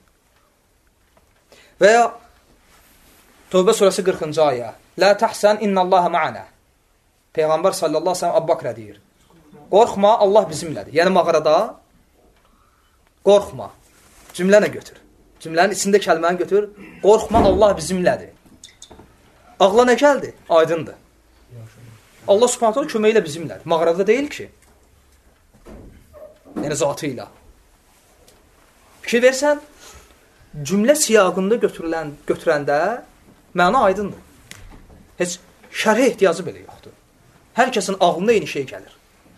Və ya Tövbə surəsi 40-cı ayə. La tahsan innallaha ma'ana. Peyğəmbər sallallahu əleyhi və səlləm Əbu Bəkrə deyir. Qorxma, Allah bizimlədir. Yəni mağarada qorxma. Cümləni götür. Cümlənin içində kəlməni götür. Qorxma, Allah bizimlədir. Ağla nə gəldi? Aydındır. Allah Subhanahu taala köməyi ilə bizimlədir. Mağarada deyil ki. Yəni zatı ilə. Fikir versən, cümlə siyaqında götürəndə məna aydındır. Heç şərhə ehtiyacı belə yoxdur. Hər kəsin ağlına eyni şey gəlir.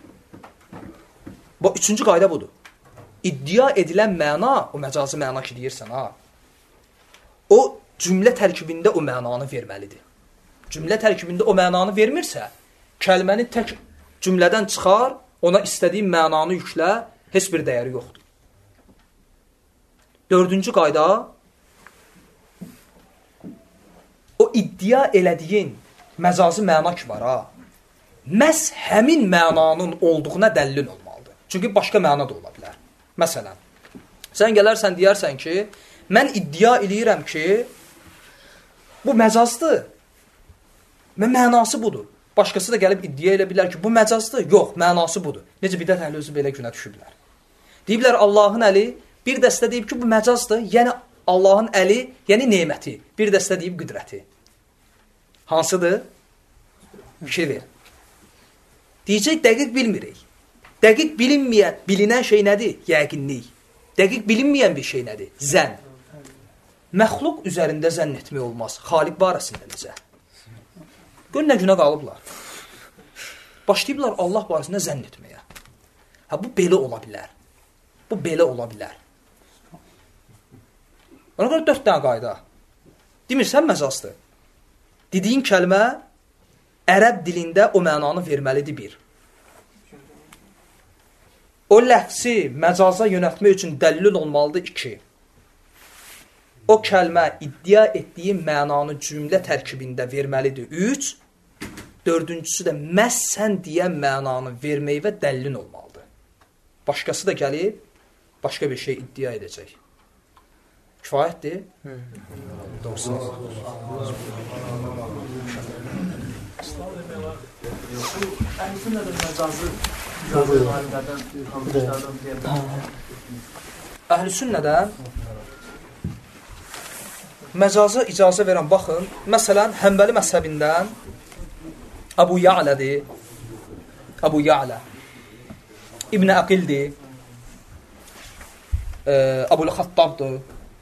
Bu üçüncü qayda budur. İddia edilən məna, o məcazi məna ki deyirsən, ha. O cümlə tərkibində o mənanı verməlidir. Cümlə tərkibində o mənanı vermirsə, kəlməni tək cümlədən çıxar, ona istədiyin mənanı yüklə, heç bir dəyəri yoxdur. Dördüncü qayda, o iddia elədiyin məcazi məna ki var ha, məhz həmin mənanın olduğuna dəlil olmalıdır. Çünki başqa məna da ola bilər. Məsələn, sən gələrsən, deyərsən ki, mən iddia eləyirəm ki, bu məcazdır və mənası budur. Başqası da gəlib iddia elə bilər ki, bu məcazdır, yox, mənası budur. Necə bidət əhli özü belə günə düşüblər. Deyiblər, Allahın əli, bir dəstə deyib ki, bu məcazdır, yəni Allahın əli, yəni neməti, bir dəstə deyib qüdrəti. Hansıdır? Fikir ver. Deyəcək, dəqiq bilmirik. Dəqiq bilinən şey nədir? Yəqinlik. Dəqiq bilinməyən bir şey nədir? Zənn. Məxluq üzərində zənn etmək olmaz. Xaliq barəsində necə? Gör nə günə qalıblar. Başlayıblar Allah barəsində zənn etməyə. Bu belə ola bilər. Bu belə ola bilər. Ona görə 4 dənə qayda. Demirsən məcazdır. Dediyin kəlmə ərəb dilində o mənanı verməlidir bir. O ləfsi məcaza yönəltmək üçün dəlil olmalıdır 2. O kəlmə iddia etdiyi mənanı cümlə tərkibində verməlidir 3. Dördüncüsü də məhz sən deyən mənanı vermək və dəlilin olmalıdır. Başqası da gəlib, başqa bir şey iddia edəcək. Kifayətdir? Doğrusu. Əhlüsün nədir məcazı? Əhlüsünnədən məcaza icazə verən, baxın, məsələn, Həmbəli məzhəbindən Əbu Ya'lədir, Əbu Ya'lə, İbn Əqildir, Əbul Xattabdır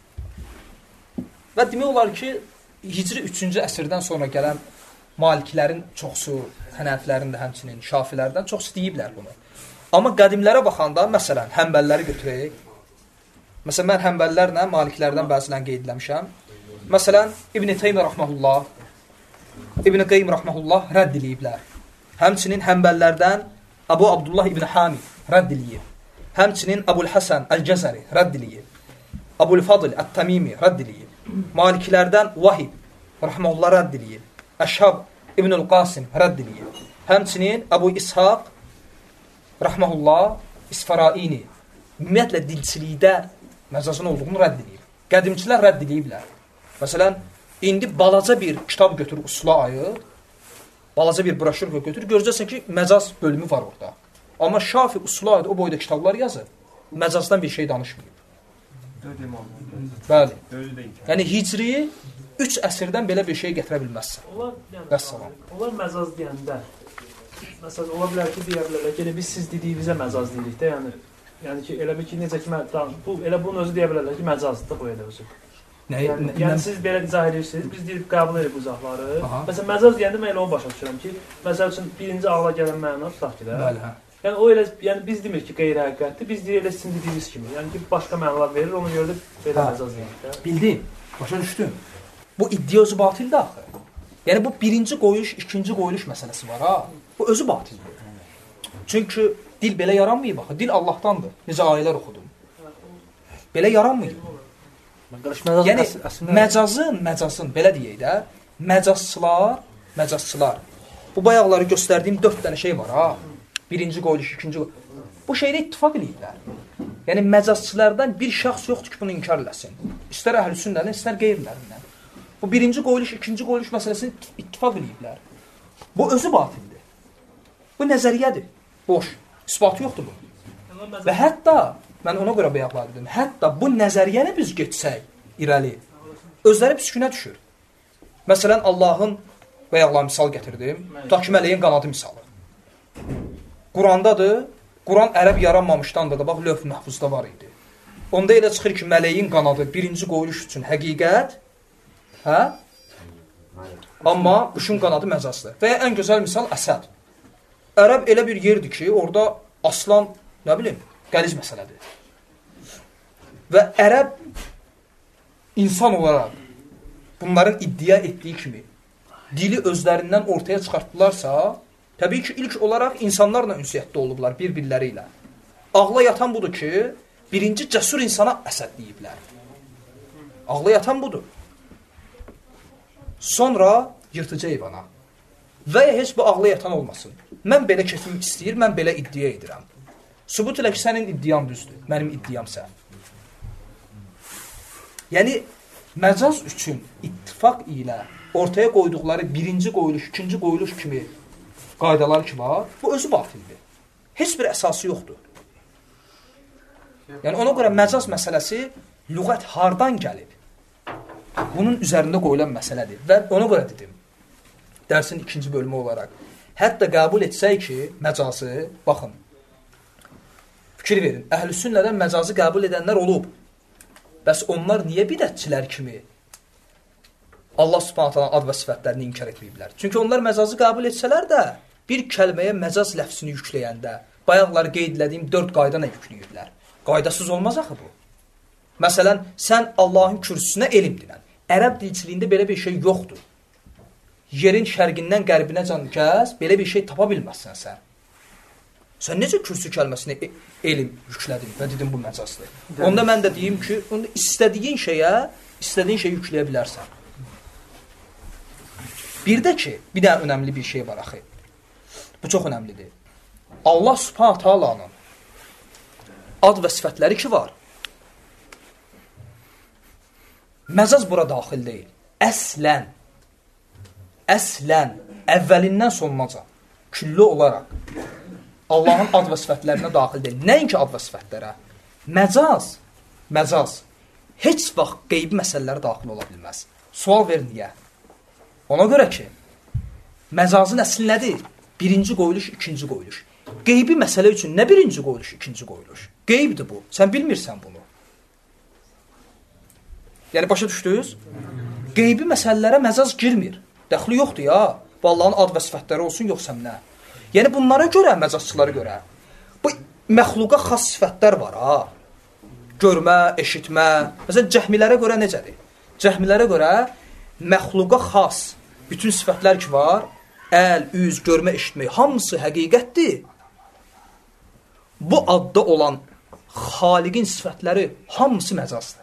və demək olar ki, Hicri 3-cü əsrdən sonra gələn Maliklərin çoxsu, Hənəfilərin də həmçinin, Şafilərdən çoxsu deyiblər bunu. Amma qədimlərə baxanda, məsələn, Həmbəliləri götürək. Məsələn, mən Həmbəlilərlə Maliklərdən bəzilən qeydləmişəm. Məsələn, İbn Teymiyyə rəhməhullah, İbn Qeym rəhməhullah rədd eləyiblər. Həmçinin Həmbəlilərdən Əbu Abdullah İbn Hamid rədd eləyib. Həmçinin Əbul Həsən Əl-Cəzəri rədd eləyib. Əbul Fadil Ət-Təmimi rədd eləyib. Maliklərdən Vahib rəhməhullah rədd eləyib. Əşhab İbnül Qasim rədd eləyib. Həmçinin Əbu İshaq rəhməhullah İsfaraini ümumiyyətlə dilçilikdə məcazın olduğunu rədd eləyib. Qədimçilər rədd eləyiblər. Məsələn, indi balaca bir kitab götür, usula ayır, balaca bir broşür götür, görəcəksən ki, məcaz bölümü var orada. Amma Şafi usula ayır, o boyda kitablar yazır, məcazdan bir şey danışmayıb. Bəli. Yəni, Hicri 3 əsrdən belə bir şey gətirə bilməzsən. Onlar məzaz deyəndə, məsələn, ola bilər ki, deyə bilərlər ki, biz siz dediyinizə məzaz deyirik də, yəni ki, elə bir ki, necə ki, elə bunun özü deyə bilərlər ki, məzazdır bu elə özü. Yəni siz belə izah edirsiniz, biz deyib qəbul edirik bu izahları. Məsələn, məcaz deyəndə mən elə onu başa düşürəm ki, məsəl üçün birinci ağla gələn məna tutaq ki də. Yəni o elə, yəni biz demir ki, qeyri-həqiqətdir, biz deyir elə sizin dediyiniz kimi. Yəni ki, başqa mənalar verir, onu görə də belə məcaz deyirik də. Bildim, başa düşdüm. Bu iddia özü batildir axı. Yəni bu birinci qoyuluş, ikinci qoyuluş məsələsi var ha. Bu özü batildir. Çünki dil belə yaranmayıb axı. Dil Allahdandır. Necə ayələr oxudum. Belə yaranmayıb. Yəni məcazın, belə deyək də, məcazçılar. Bu bayaqları göstərdiyim 4 dənə şey var ha. Birinci qoyuluş, ikinci qoyuluş. Bu şeydə ittifaq eləyiblər. Yəni məcazçılardan bir şəxs yoxdur ki, bunu inkar eləsin. İstər əhlüsünnədən, istər qeyrilərindən. Bu birinci qoyuluş, ikinci qoyuluş məsələsini ittifaq eləyiblər. Bu özü batildir. Bu nəzəriyyədir. Boş. İsbatı yoxdur bu. Və hətta, mən ona görə bayaqlar dedim, hətta bu nəzəriyyəni biz geçsək irəli, özləri püskünə düşür. Məsələn, Allahın bayaqlar misal gətirdim, tutaq ki, mələyin qanadı misalı. Qurandadır, Quran ərəb yaranmamışdandır da, bax, lövh məhfuzda var idi. Onda elə çıxır ki, mələyin qanadı birinci qoyuluş üçün həqiqət, hə? Amma quşun qanadı məcazdır. Və ən gözəl misal Əsəd. Ərəb elə bir yerdir ki, orada aslan, nə bilim, qəliz məsələdir. Və ərəb insan olaraq bunların iddia etdiyi kimi dili özlərindən ortaya çıxartdılarsa, təbii ki, ilk olaraq insanlarla ünsiyyətdə olublar bir-birləri ilə. Ağla yatan budur ki, birinci cəsur insana Əsəd deyiblər. Ağla yatan budur. Sonra yırtıcı heyvana. Və ya heç bu ağla yatan olmasın. Mən belə kefim istəyir, mən belə iddia edirəm. Sübut elə ki, sənin iddian düzdür, mənim iddiam səhv. Yəni, məcaz üçün ittifaq ilə ortaya qoyduqları birinci qoyuluş, ikinci qoyuluş kimi qaydalar ki var, bu özü batildir. Heç bir əsası yoxdur. Yəni, ona görə məcaz məsələsi lüğət hardan gəlib? Bunun üzərində qoyulan məsələdir. Və ona görə dedim, dərsin ikinci bölümü olaraq, hətta qəbul etsək ki, məcazı, baxın, fikir verin, əhl-i sünnədən məcazı qəbul edənlər olub. Bəs onlar niyə bidətçilər kimi Allah subhanahu ta'ala ad və sifətlərini inkar etməyiblər? Çünki onlar məcazı qəbul etsələr də, bir kəlməyə məcaz ləfsini yükləyəndə, bayaqları qeyd edədiyim 4 qayda nə yükləyirlər? Qaydasız olmaz axı bu. Məsələn, sən Allahın kürsüsünə elm dinən. Ərəb dilçiliyində belə bir şey yoxdur. Yerin şərqindən qərbinə can gəz, belə bir şey tapa bilməzsən sən. Sən necə kürsü kəlməsini elm yüklədin və dedin bu məcazdır? Onda mən də deyim ki, istədiyin şeyi yükləyə bilərsən. Bir də ki, bir də önəmli bir şey var axı. Bu çox önəmlidir. Allah subhanahu ta'alanın ad və sifətləri ki var, məcaz bura daxil deyil. Əslən, əvvəlindən sonunacan, külli olaraq Allahın ad və sifətlərinə daxil deyil. Nəinki ad və sifətlərə? Məcaz heç vaxt qeybi məsələlərə daxil ola bilməz. Sual ver niyə? Ona görə ki, məcazın əsli nədir? Birinci qoyuluş, ikinci qoyuluş. Qeybi məsələ üçün nə birinci qoyuluş, ikinci qoyuluş? Qeybdir bu. Sən bilmirsən bunu. Yəni, başa düşdünüz? Qeybi məsələlərə məcaz girmir. Dəxli yoxdur ya. Bu Allahın ad və sifətləri olsun, yoxsa nə? Yəni, bunlara görə, məcazçılara görə, bu məxluqa xas sifətlər var, ha? Görmə, eşitmə. Məsələn, cəhmilərə görə necədir? Cəhmilərə görə məxluqa xas bütün sifətlər ki var, əl, üz, görmə, eşitmək, hamısı həqiqətdir. Bu adda olan xaliqin sifətləri hamısı məcazdır.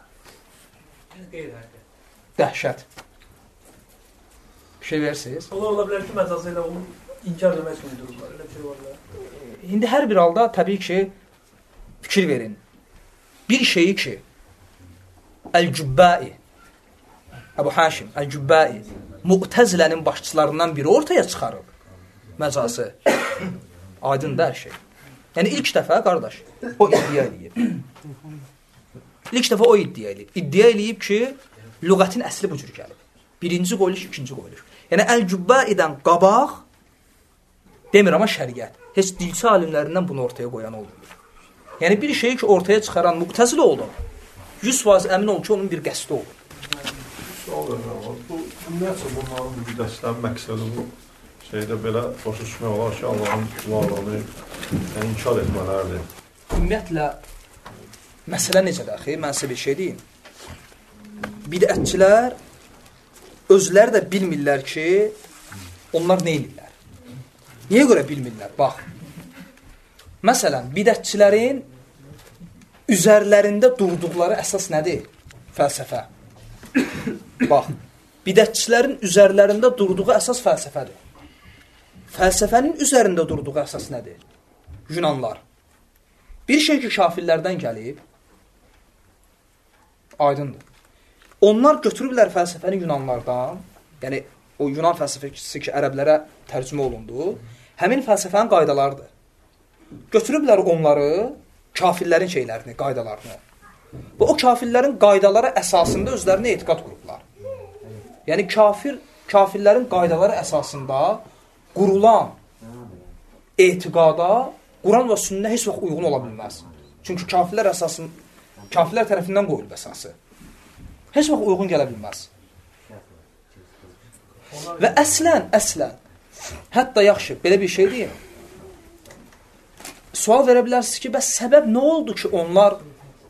Dəhşət. Bir şey verirsiniz? Ola bilər ki, məcazı ilə onu inkar eləmək üçün uydururlar. Elə bir şey var da. İndi hər bir halda təbii ki, fikir verin. Bir şeyi ki, Əl-Cübbâi, Əbu Haşim, Əl-Cübbâi, Mu'təzilənin başçılarından biri ortaya çıxarıb məcazı. Aydındır hər şey. Yəni, ilk dəfə, qardaş, o iddia eləyib. İlk dəfə o iddia eləyib. İddia eləyib ki, lüğətin əsli bu cür gəlib. Birinci qoyuluş, ikinci qoyuluş. Yəni, Əl-Cübbâidən qabaq, demir amma şəriət. Heç dilçi alimlərindən bunu ortaya qoyan olmuyor. Yəni, bir şeyi ki, ortaya çıxaran Mu'təzilə olur, 100% əmin ol ki, onun bir qəsdi olur. Sual verirəm. Bu, ümumiyyətcə, bunların bidətçilərin məqsədi bu şeydə belə başa düşmək olar ki, Allahın varlığını inkar etmələrdir. Ümumiyyətlə, məsələ necədir axı? Mən sizə bir şey deyim. Bidətçilər özləri də bilmirlər ki, onlar nə edirlər? Niyə görə bilmirlər? Bax, məsələn, bidətçilərin üzərlərində durduqları əsas nədir? Fəlsəfə. Bax, bidətçilərin üzərlərində durduğu əsas fəlsəfədir. Fəlsəfənin üzərində durduğu əsas nədir? Yunanlar. Bir şey ki, kafirlərdən gəlib, aydındır. Onlar götürüblər fəlsəfəni Yunanlardan, yəni o Yunan fəlsəfəsi ki, ərəblərə tərcümə olundu, həmin fəlsəfənin qaydalarıdır. Götürüblər onları, kafirlərin şeylərini, qaydalarını. Və o kafirlərin qaydaları əsasında özlərinə etiqad qurublar. Yəni, kafirlərin qaydaları əsasında qurulan etiqada Quran və sünnə heç vaxt uyğun ola bilməz. Çünki kafirlər tərəfindən qoyulub əsası. Heç vaxt uyğun gələ bilməz. Və əslən, hətta yaxşı, belə bir şey deyim. Sual verə bilərsiniz ki, bəs səbəb nə oldu ki, onlar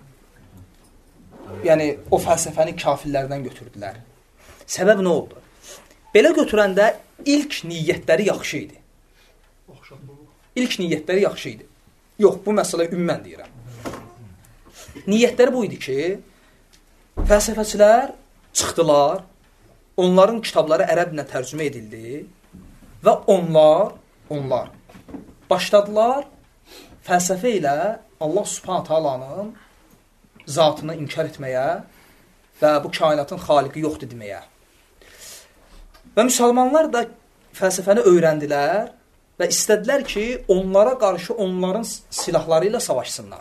yəni, o fəlsəfəni kafirlərdən götürdülər? Səbəb nə oldu? Belə götürəndə ilk niyyətləri yaxşı idi. İlk niyyətləri yaxşı idi. Yox, bu məsələ ümumən deyirəm. Niyyətləri bu idi ki, fəlsəfəçilər çıxdılar, onların kitabları ərəblə tərcümə edildi və onlar başladılar fəlsəfə ilə Allah Subhanahu taalanın zatını inkar etməyə və bu kainatın xaliqi yoxdur deməyə. Və müsəlmanlar da fəlsəfəni öyrəndilər və istədilər ki, onlara qarşı onların silahları ilə savaşsınlar.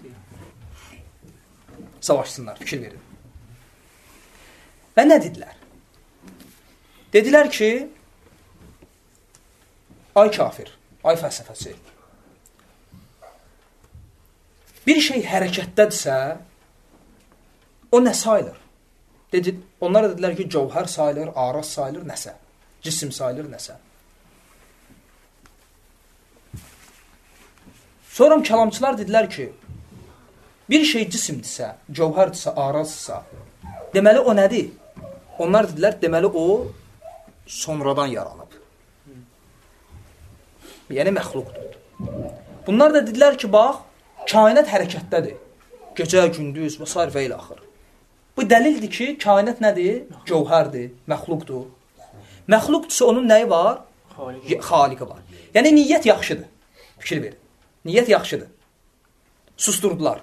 Fikir verin. Və nə dedilər? Dedilər ki, ay kafir, ay fəlsəfəsi, bir şey hərəkətdədirsə, o nə sayılır? Onlar dedilər ki, cəvhər sayılır, araz sayılır, nəsə, cisim sayılır, nəsə. Sonra kəlamçılar dedilər ki, bir şey cisimdirsə, cəvhərdirsə, arazdirsə, deməli o nədir? Onlar dedilər, deməli o sonradan yaranıb. Yəni məxluqdur. Bunlar da dedilər ki, bax, kainat hərəkətdədir. Gecə, gündüz və s. və ilə axır. Bu dəlildir ki, kainat nədir? Cəvhərdir, məxluqdur. Məxluqdursa onun nəyi var? Xaliqi var. Yəni niyyət yaxşıdır. Fikir verin. Niyyət yaxşıdır. Susturdular.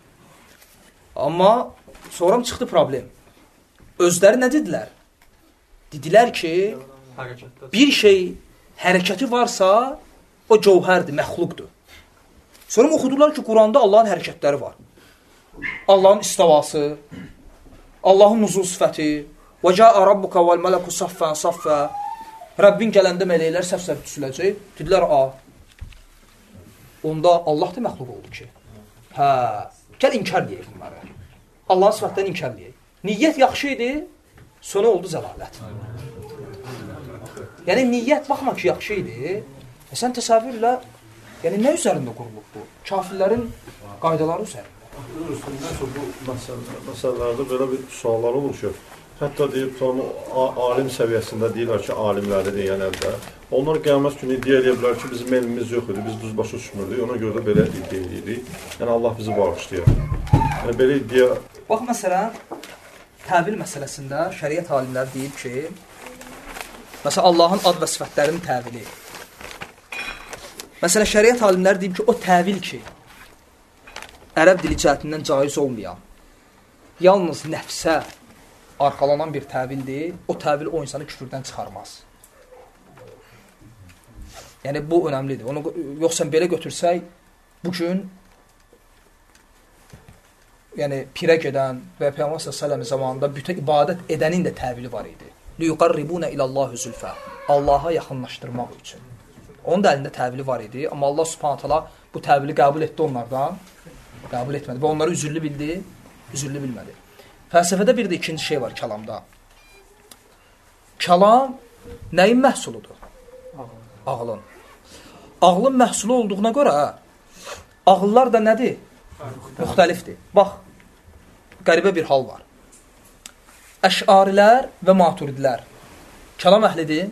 Amma sonra çıxdı problem. Özləri nə dedilər? Dedilər ki, bir şey hərəkəti varsa, o cəvhərdir, məxluqdur. Sonra oxudular ki, Quranda Allahın hərəkətləri var. Allahın istavası, Allahın nuzul sifəti, və cəə rabbuka vəl mələku saffən saffə, Rəbbin gələndə mələklər səf-səf düşüləcək. Dedilər, onda Allah da məxluq oldu ki. Gəl inkar deyək bunları. Allahın sifətlərini inkar deyək. Niyyət yaxşı idi, sonra oldu zəlalət. Yəni, niyyət baxma ki, yaxşı idi. Sən təsəvvürlə, yəni nə üzərində qurulub bu? Kafirlərin qaydaları üzərində. Üstündən bu məsələlərdə belə bir suallar olur ki, hətta deyib, alim səviyyəsində deyirlər ki, alimləri deyənəldə, onlar qiyamət günü iddia edirlər ki, bizim elmimiz yox idi, biz düz başa düşmürdük, ona görə də belə iddia edirik. Yəni, Allah bizi bağışlayır. Yəni, belə iddia... Bax, məsələn, təvil məsələsində şəriət alimləri deyib ki, məsələn, Allahın ad və sifətlərinin təvili. Məsələn, şəriət alimləri deyib ki, o təvil ki, ərəb dili cəhətindən caiz olmayan, yalnız nəfsə arxalanan bir təvildir, o təvil o insanı küfrdən çıxarmaz. Yəni, bu önəmlidir. Onu, yoxsa belə götürsək, bugün yəni, pirə gedən və Peyğəmbər s.ə.v zamanında bütün ibadət edənin də təvili var idi. لِيُقَرِّبُونَ إِلَى اللّٰهُ زُلْفَى Allaha yaxınlaşdırmaq üçün. Onun da əlində təvili var idi. Amma Allah subhanət hala bu təvili qəbul etdi onlardan. Qəbul etmədi. Və onları üzürlü bildi, üzürlü bilmədi. Fəlsəfədə bir də ikinci şey var kəlamda. Kəlam nəyin məhsuludur? Ağlın. Ağlın məhsulu olduğuna görə ağıllar da nədir? Müxtəlifdir. Bax, qəribə bir hal var. Əşarilər və maturidlər kəlam əhlidir.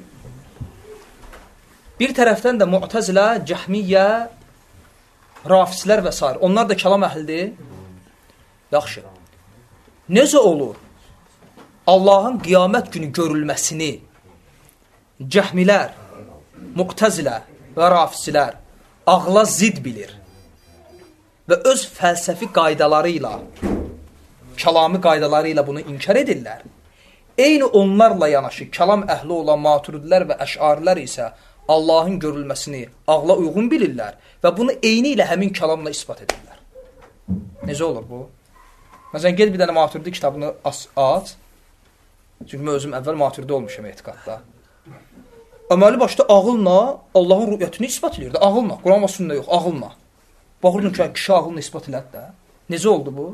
Bir tərəfdən də Mu'təzilə, Cəhmiyyə, Rafislər və s. Onlar da kəlam əhlidir. Yaxşı. Necə olur? Allahın qiyamət günü görülməsini Cəhmilər, Mu'təzilə və Rafislər ağla zid bilir və öz fəlsəfi qaydaları ilə, kəlami qaydaları ilə bunu inkar edirlər. Eyni onlarla yanaşı kəlam əhli olan maturidlər və əşarilər isə Allahın görülməsini ağla uyğun bilirlər və bunu eyni ilə həmin kəlamla ispat edirlər. Necə olur bu? Məsələn, gel bir dənə maturidi kitabını aç. Çünki mən özüm əvvəl maturidi olmuşam etiqadda. Əməli başda ağılla Allahın rüyyətini ispat edirdi. Ağılla. Quran və sünnə yox, ağılla. Baxırdın ki, kişi ağılla ispat elədi də. Necə oldu bu?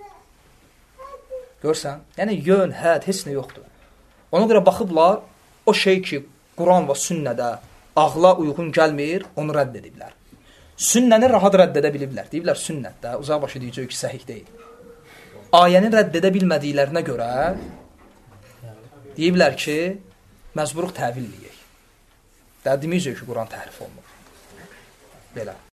Görsən? Yəni, yön, həd, heç nə yoxdur. Ona görə baxıblar, o şey ki, Quran və sünnədə ağla uyğun gəlmir, onu rədd ediblər. Sünnəni rahat rədd edə biliblər. Deyiblər, sünnətdə, uzaq başı deyəcək ki, səhih deyil. Ayəni rədd edə bilmədiklərinə görə deyiblər ki, məcburuq təvil eləyək. Deməyəcək ki, Quran təhrif olunur. Belə.